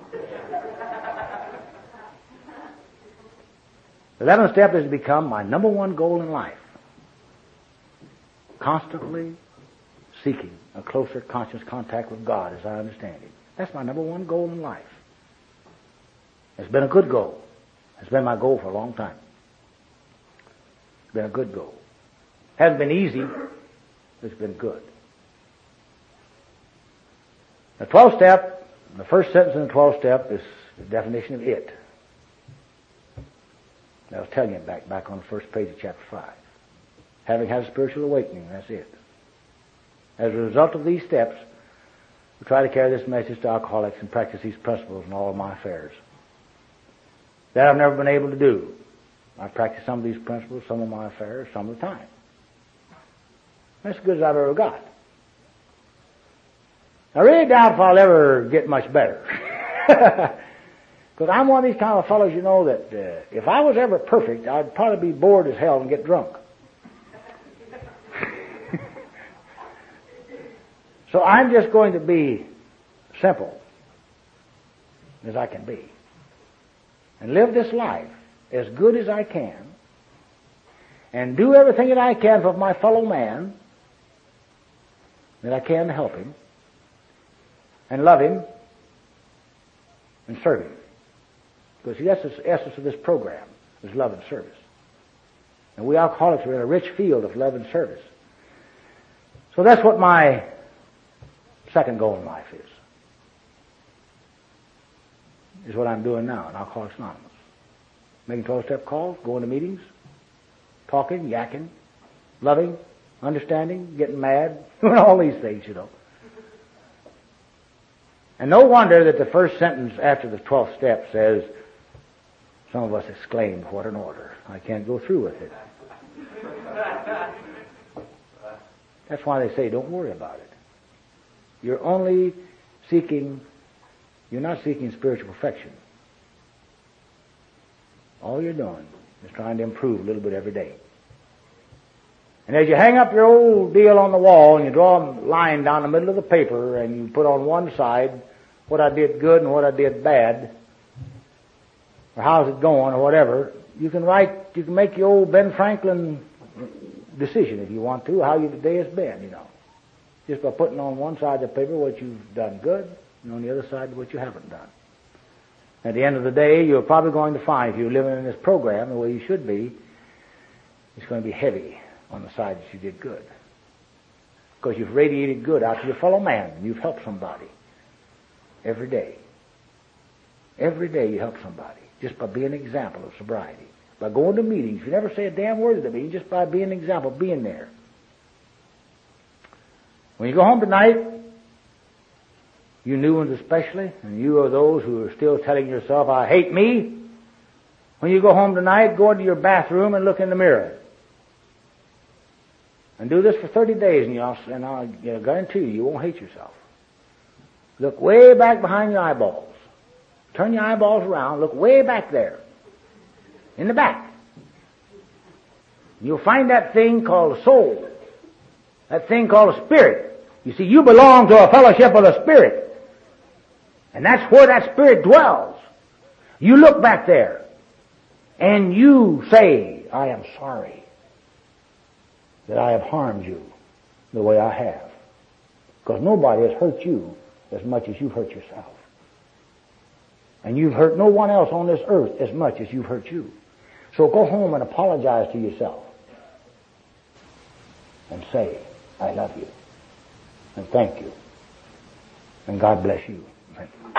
Speaker 1: The eleventh step has become my number one goal in life. Constantly seeking a closer conscious contact with God as I understand it. That's my number one goal in life. It's been a good goal. It's been my goal for a long time. It's been a good goal. Hasn't been easy. It's been good. The twelfth step, the first sentence in the twelfth step is the definition of it. I was telling you back, back on the first page of chapter five. Having had a spiritual awakening, that's it. As a result of these steps, we try to carry this message to alcoholics and practice these principles in all of my affairs. That I've never been able to do. I practice some of these principles, some of my affairs, some of the time. That's as good as I've ever got. I really doubt if I'll ever get much better. Because I'm one of these kind of fellows, you know, that uh, if I was ever perfect, I'd probably be bored as hell and get drunk. So I'm just going to be simple as I can be. And live this life as good as I can. And do everything that I can for my fellow man, that I can to help him, and love him, and serve him. Because that's the essence of this program, is love and service. And we alcoholics are in a rich field of love and service. So that's what my second goal in life is. Is what I'm doing now in Alcoholics Anonymous. Making twelve-step calls, going to meetings, talking, yakking, loving, understanding, getting mad, doing all these things, you know. And no wonder that the first sentence after the twelfth step says, some of us exclaimed, what an order. I can't go through with it. That's why they say, don't worry about it. You're only seeking, you're not seeking spiritual perfection. All you're doing is trying to improve a little bit every day. And as you hang up your old deal on the wall and you draw a line down the middle of the paper and you put on one side what I did good and what I did bad, or how's it going or whatever, you can write, you can make your old Ben Franklin decision if you want to, how your day has been, you know. Just by putting on one side of the paper what you've done good and on the other side what you haven't done. At the end of the day, you're probably going to find, if you're living in this program the way you should be, it's going to be heavy on the side that you did good. Because you've radiated good out to your fellow man. And you've helped somebody. Every day. Every day you help somebody. Just by being an example of sobriety. By going to meetings. You never say a damn word at the meeting. Just by being an example, being there. When you go home tonight, you new ones especially, and you are those who are still telling yourself, I hate me. When you go home tonight, go into your bathroom and look in the mirror. And do this for thirty days, and, you'll, and I'll you know, guarantee you, you won't hate yourself. Look way back behind your eyeballs. Turn your eyeballs around, look way back there. In the back. You'll find that thing called a soul. That thing called a spirit. You see, you belong to a fellowship of the Spirit. And that's where that Spirit dwells. You look back there and you say, I am sorry that I have harmed you the way I have. Because nobody has hurt you as much as you've hurt yourself. And you've hurt no one else on this earth as much as you've hurt you. So go home and apologize to yourself. And say, I love you. And thank you. And God bless you. Thank you.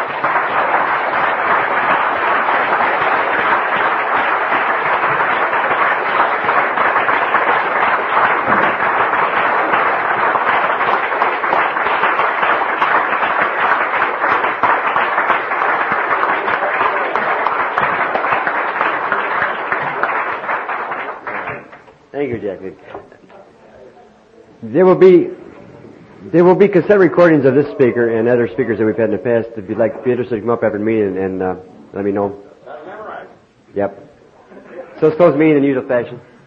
Speaker 2: Thank you, Jack. There will be there will be cassette recordings of this speaker and other speakers that we've had in the past. If you'd like, be interested to come up after the meeting and, and uh, let me know. Yep. So let's close the meeting in the usual fashion.